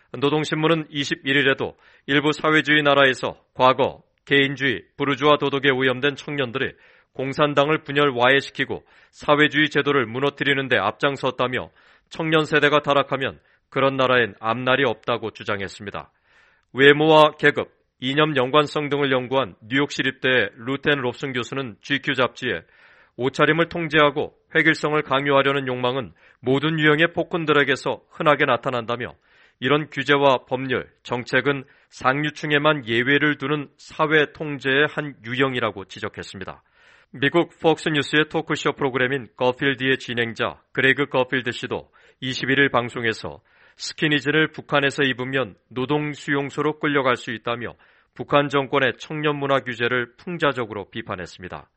Speaker 1: 노동신문은 21일에도 일부 사회주의 나라에서 과거 개인주의, 부르주아 도덕에 오염된 청년들이 공산당을 분열와해시키고 사회주의 제도를 무너뜨리는 데 앞장섰다며 청년 세대가 타락하면 그런 나라엔 앞날이 없다고 주장했습니다. 외모와 계급, 이념 연관성 등을 연구한 뉴욕시립대 루텐 롭슨 교수는 GQ 잡지에 옷차림을 통제하고 획일성을 강요하려는 욕망은 모든 유형의 폭군들에게서 흔하게 나타난다며 이런 규제와 법률, 정책은 상류층에만 예외를 두는 사회 통제의 한 유형이라고 지적했습니다. 미국 폭스뉴스의 토크쇼 프로그램인 거필드의 진행자 그레그 거필드 씨도 21일 방송에서 스키니진을 북한에서 입으면 노동 수용소로 끌려갈 수 있다며 북한 정권의 청년 문화 규제를 풍자적으로 비판했습니다.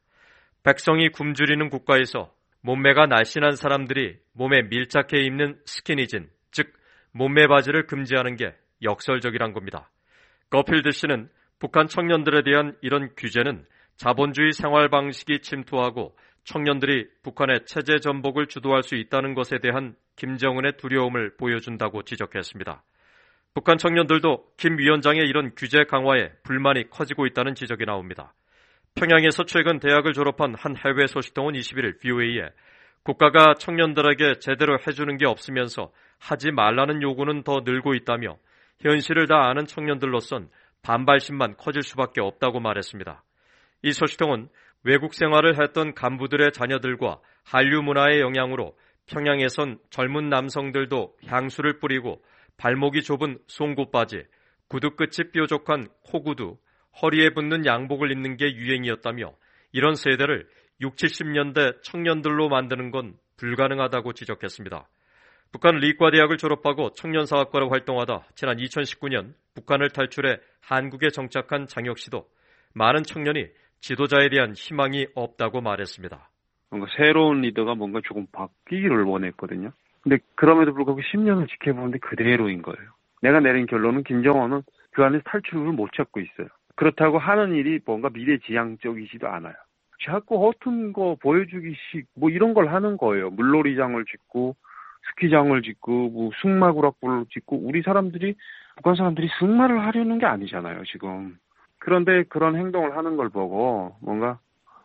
Speaker 1: 백성이 굶주리는 국가에서 몸매가 날씬한 사람들이 몸에 밀착해 입는 스키니진, 즉 몸매 바지를 금지하는 게 역설적이란 겁니다. 거필드 씨는 북한 청년들에 대한 이런 규제는 자본주의 생활 방식이 침투하고 청년들이 북한의 체제 전복을 주도할 수 있다는 것에 대한 김정은의 두려움을 보여준다고 지적했습니다. 북한 청년들도 김 위원장의 이런 규제 강화에 불만이 커지고 있다는 지적이 나옵니다. 평양에서 최근 대학을 졸업한 한 해외 소식통은 21일 VOA에 국가가 청년들에게 제대로 해주는 게 없으면서 하지 말라는 요구는 더 늘고 있다며 현실을 다 아는 청년들로선 반발심만 커질 수밖에 없다고 말했습니다. 이 소식통은 외국 생활을 했던 간부들의 자녀들과 한류 문화의 영향으로 평양에선 젊은 남성들도 향수를 뿌리고 발목이 좁은 송곳바지, 구두 끝이 뾰족한 코구두, 허리에 붙는 양복을 입는 게 유행이었다며 이런 세대를 60, 70년대 청년들로 만드는 건 불가능하다고 지적했습니다. 북한 리과대학을 졸업하고 청년사학과로 활동하다 지난 2019년 북한을 탈출해 한국에 정착한 장혁 씨도 많은 청년이 지도자에 대한 희망이 없다고 말했습니다.
Speaker 3: 뭔가 새로운 리더가 뭔가 조금 바뀌기를 원했거든요. 근데 그럼에도 불구하고 10년을 지켜보는데 그대로인 거예요. 내가 내린 결론은 김정은은 그 안에서 탈출을 못 찾고 있어요. 그렇다고 하는 일이 뭔가 미래지향적이지도 않아요. 자꾸 허튼 거 보여주기식 뭐 이런 걸 하는 거예요. 물놀이장을 짓고 스키장을 짓고 뭐 승마구락부를 짓고 우리 사람들이 북한 사람들이 승마를 하려는 게 아니잖아요 지금. 그런데 그런 행동을 하는 걸 보고 뭔가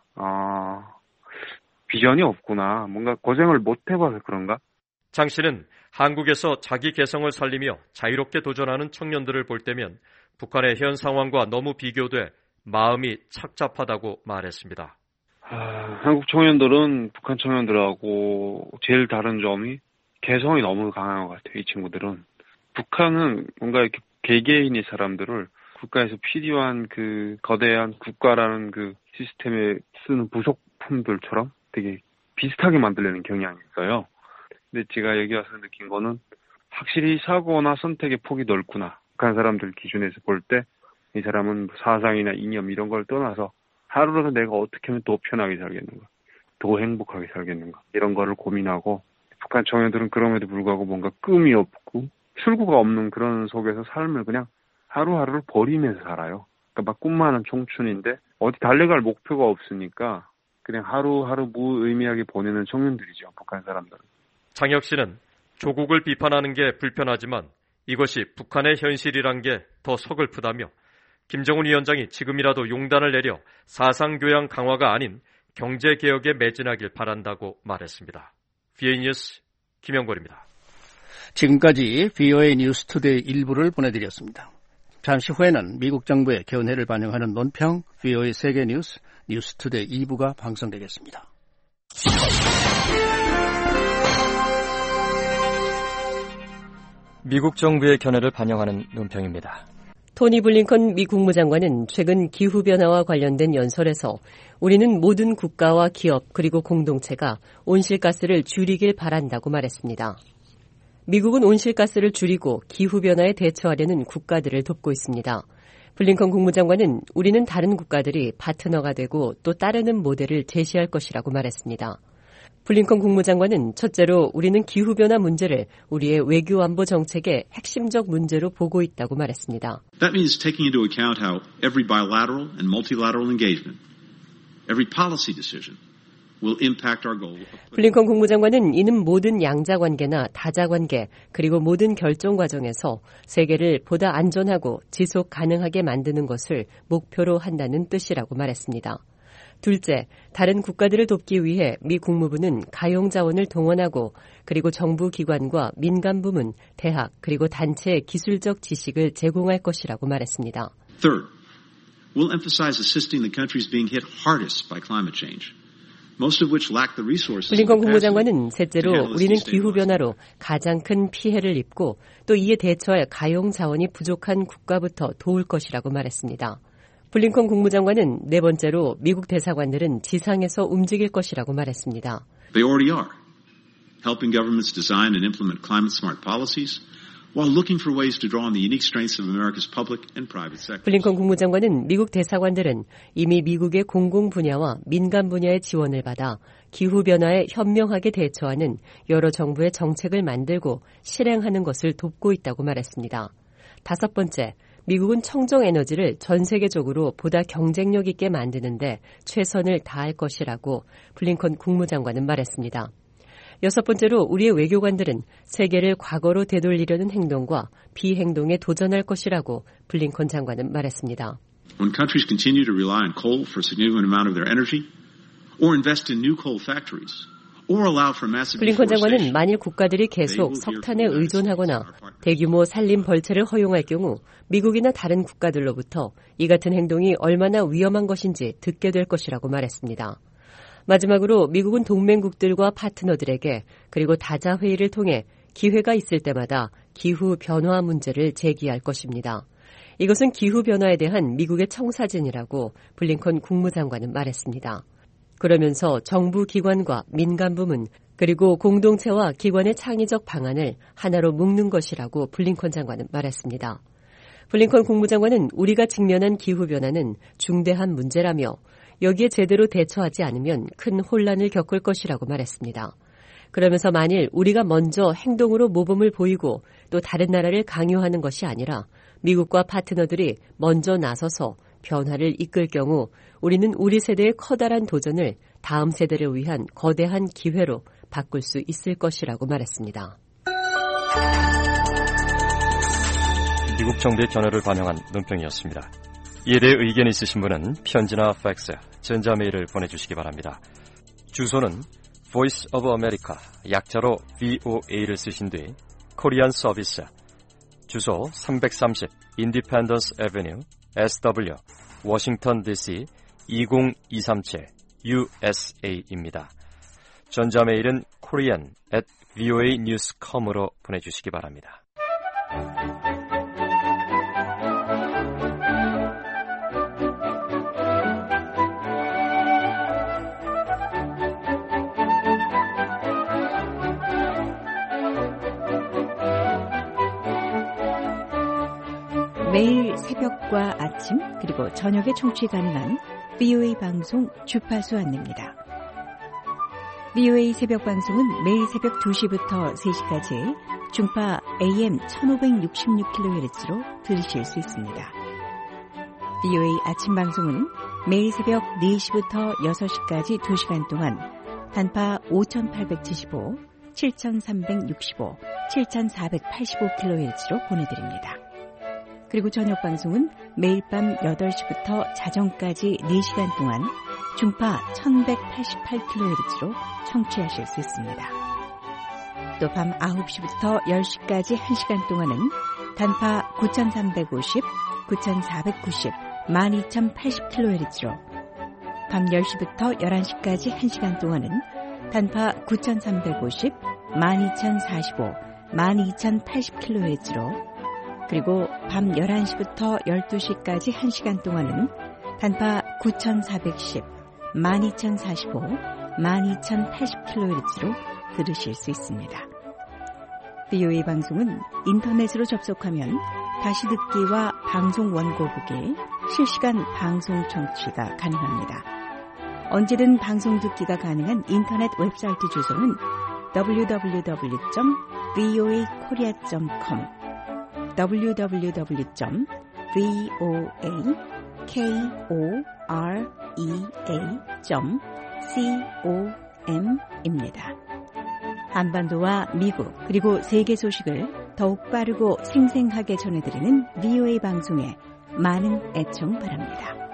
Speaker 3: 비전이 없구나. 뭔가 고생을 못 해봐서 그런가?
Speaker 1: 장 씨는 한국에서 자기 개성을 살리며 자유롭게 도전하는 청년들을 볼 때면 북한의 현 상황과 너무 비교돼 마음이 착잡하다고 말했습니다.
Speaker 3: 한국 청년들은 북한 청년들하고 제일 다른 점이 개성이 너무 강한 것 같아요. 이 친구들은. 북한은 뭔가 이렇게 개개인의 사람들을 국가에서 필요한 그 거대한 국가라는 그 시스템에 쓰는 부속품들처럼 되게 비슷하게 만들려는 경향이 있어요. 근데 제가 여기 와서 느낀 거는 확실히 사고나 선택의 폭이 넓구나. 북한 사람들 기준에서 볼 때 이 사람은 사상이나 이념 이런 걸 떠나서 하루라도 내가 어떻게 하면 더 편하게 살겠는가, 더 행복하게 살겠는가 이런 거를 고민하고 북한 청년들은 그럼에도 불구하고 뭔가 끔이 없고 출구가 없는 그런 속에서 삶을 그냥 하루하루를 버리면서 살아요. 그러니까 막 꿈만은 청춘인데 어디 달려갈 목표가 없으니까 그냥 하루하루 무의미하게 보내는 청년들이죠. 북한 사람들은.
Speaker 1: 장혁 씨는 조국을 비판하는 게 불편하지만 이것이 북한의 현실이란 게 더 서글프다며 김정은 위원장이 지금이라도 용단을 내려 사상교양 강화가 아닌 경제개혁에 매진하길 바란다고 말했습니다. VOA 뉴스 김영걸입니다.
Speaker 2: 지금까지 VOA 뉴스 투데이 1부를 보내드렸습니다. 잠시 후에는 미국 정부의 견해를 반영하는 논평 VOA 세계 뉴스 뉴스 투데이 2부가 방송되겠습니다.
Speaker 1: 미국 정부의 견해를 반영하는 논평입니다.
Speaker 4: 토니 블링컨 미 국무장관은 최근 기후변화와 관련된 연설에서 우리는 모든 국가와 기업 그리고 공동체가 온실가스를 줄이길 바란다고 말했습니다. 미국은 온실가스를 줄이고 기후변화에 대처하려는 국가들을 돕고 있습니다. 블링컨 국무장관은 우리는 다른 국가들이 파트너가 되고 또 따르는 모델을 제시할 것이라고 말했습니다. 블링컨 국무장관은 첫째로 우리는 기후변화 문제를 우리의 외교안보 정책의 핵심적 문제로 보고 있다고 말했습니다.
Speaker 7: That means taking into account how every bilateral and multilateral engagement, every policy decision will impact our goal.
Speaker 4: 블링컨 국무장관은 이는 모든 양자관계나 다자관계 그리고 모든 결정 과정에서 세계를 보다 안전하고 지속 가능하게 만드는 것을 목표로 한다는 뜻이라고 말했습니다. 둘째, 다른 국가들을 돕기 위해 미 국무부는 가용 자원을 동원하고 그리고 정부 기관과 민간 부문, 대학 그리고 단체의 기술적 지식을 제공할 것이라고 말했습니다.
Speaker 7: Third, we'll emphasize assisting the countries being hit hardest by climate change.
Speaker 4: 블링컨 국무장관은 셋째로 우리는 기후변화로 가장 큰 피해를 입고 또 이에 대처할 가용 자원이 부족한 국가부터 도울 것이라고 말했습니다. 블링컨 국무장관은 네 번째로 미국 대사관들은 지상에서 움직일 것이라고 말했습니다.
Speaker 7: They already are, helping governments design and implement climate-smart policies. While looking for ways to draw on the unique strengths of America's public and private sectors.
Speaker 4: 블링컨 국무장관은 미국 대사관들은 이미 미국의 공공 분야와 민간 분야의 지원을 받아 기후변화에 현명하게 대처하는 여러 정부의 정책을 만들고 실행하는 것을 돕고 있다고 말했습니다. 다섯 번째, 미국은 청정 에너지를 전 세계적으로 보다 경쟁력 있게 만드는데 최선을 다할 것이라고 블링컨 국무장관은 말했습니다. 여섯 번째로 우리의 외교관들은 세계를 과거로 되돌리려는 행동과 비행동에 도전할 것이라고 블링컨 장관은 말했습니다.
Speaker 7: When countries continue to rely on coal for a significant amount of their energy, or invest in new coal factories, or allow for massive
Speaker 4: 블링컨 장관은
Speaker 7: deforestation,
Speaker 4: 만일 국가들이 계속 석탄에 의존하거나 대규모 산림 벌채를 허용할 경우 미국이나 다른 국가들로부터 이 같은 행동이 얼마나 위험한 것인지 듣게 될 것이라고 말했습니다. 마지막으로 미국은 동맹국들과 파트너들에게 그리고 다자회의를 통해 기회가 있을 때마다 기후변화 문제를 제기할 것입니다. 이것은 기후변화에 대한 미국의 청사진이라고 블링컨 국무장관은 말했습니다. 그러면서 정부 기관과 민간 부문 그리고 공동체와 기관의 창의적 방안을 하나로 묶는 것이라고 블링컨 장관은 말했습니다. 블링컨 국무장관은 우리가 직면한 기후변화는 중대한 문제라며 여기에 제대로 대처하지 않으면 큰 혼란을 겪을 것이라고 말했습니다. 그러면서 만일 우리가 먼저 행동으로 모범을 보이고 또 다른 나라를 강요하는 것이 아니라 미국과 파트너들이 먼저 나서서 변화를 이끌 경우 우리는 우리 세대의 커다란 도전을 다음 세대를 위한 거대한 기회로 바꿀 수 있을 것이라고 말했습니다.
Speaker 1: 미국 정부의 견해를 반영한 논평이었습니다. 이에 대해 의견이 있으신 분은 편지나 팩스, 전자메일을 보내주시기 바랍니다. 주소는 Voice of America, 약자로 VOA를 쓰신 뒤 코리안 서비스, 주소 330 Independence Avenue, SW, 워싱턴 DC 20237 USA입니다. 전자메일은 korean@voanews.com으로 보내주시기 바랍니다.
Speaker 6: 매일 새벽과 아침 그리고 저녁에 청취 가능한 VOA 방송 주파수 안내입니다. VOA 새벽 방송은 매일 새벽 2시부터 3시까지 중파 AM 1566kHz로 들으실 수 있습니다. VOA 아침 방송은 매일 새벽 4시부터 6시까지 2시간 동안 단파 5875, 7365, 7485kHz로 보내드립니다. 그리고 저녁 방송은 매일 밤 8시부터 자정까지 4시간 동안 중파 1188kHz로 청취하실 수 있습니다. 또 밤 9시부터 10시까지 1시간 동안은 단파 9350, 9490, 12080kHz로 밤 10시부터 11시까지 1시간 동안은 단파 9350, 12045, 12080kHz로 그리고 밤 11시부터 12시까지 1시간 동안은 단파 9410, 12045, 12080kHz로 들으실 수 있습니다. VOA 방송은 인터넷으로 접속하면 다시 듣기와 방송 원고 보기, 실시간 방송 청취가 가능합니다. 언제든 방송 듣기가 가능한 인터넷 웹사이트 주소는 www.voakorea.com www.voakorea.com입니다. 한반도와 미국 그리고 세계 소식을 더욱 빠르고 생생하게 전해드리는 VOA 방송에 많은 애청 바랍니다.